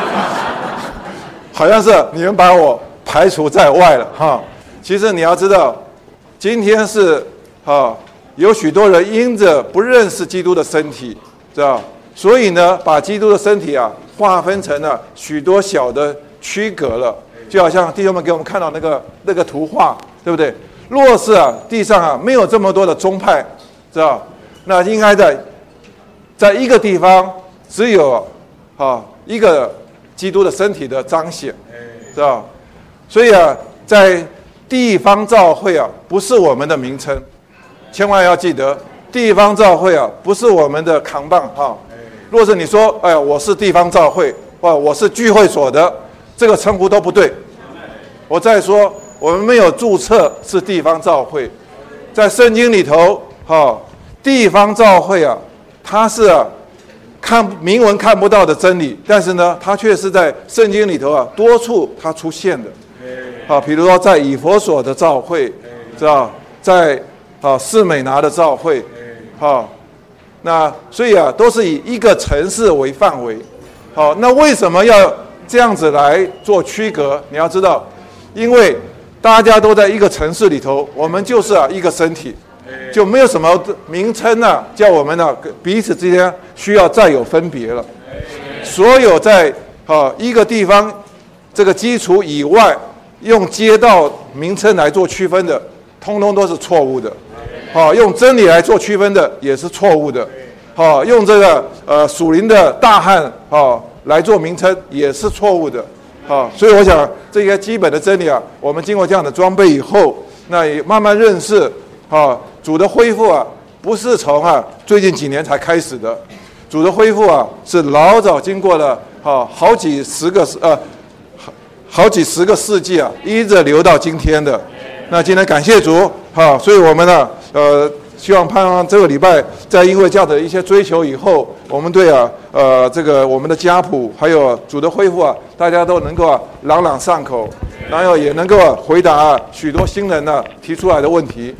好像是你们把我排除在外了其实你要知道，今天是有许多人因着不认识基督的身体，知道？所以呢，把基督的身体划分成了许多小的区隔了，就好像弟兄们给我们看到那个图画，对不对？若是地上没有这么多的宗派，知道？那应该在一个地方只有一个基督的身体的彰显，知道？所以在地方教会不是我们的名称。千万要记得，地方教会不是我们的扛棒若是你说，我是地方教会，我是聚会所的，这个称呼都不对。我再说，我们没有注册是地方教会，在圣经里头，地方教会它是明文看不到的真理，但是呢，它却是在圣经里头多处它出现的。比如说在以弗所的教会，知道在士美拿的教会，那所以都是以一个城市为范围。那为什么要这样子来做区隔？你要知道，因为大家都在一个城市里头，我们就是一个身体，就没有什么名称叫我们彼此之间需要再有分别了。所有在一个地方这个基础以外，用街道名称来做区分的，通通都是错误的。用真理来做区分的也是错误的。用这个属灵的大汉来做名称也是错误的。所以我想这些基本的真理我们经过这样的装备以后，那也慢慢认识主的恢复不是从最近几年才开始的，主的恢复是老早经过了好几十个好几十个世纪啊，一直流到今天的。那今天感谢主，所以我们呢，希望盼望这个礼拜，在因为这样的一些追求以后，我们对这个我们的家谱还有主的恢复啊，大家都能够朗朗上口，然后也能够回答许多新人呢提出来的问题。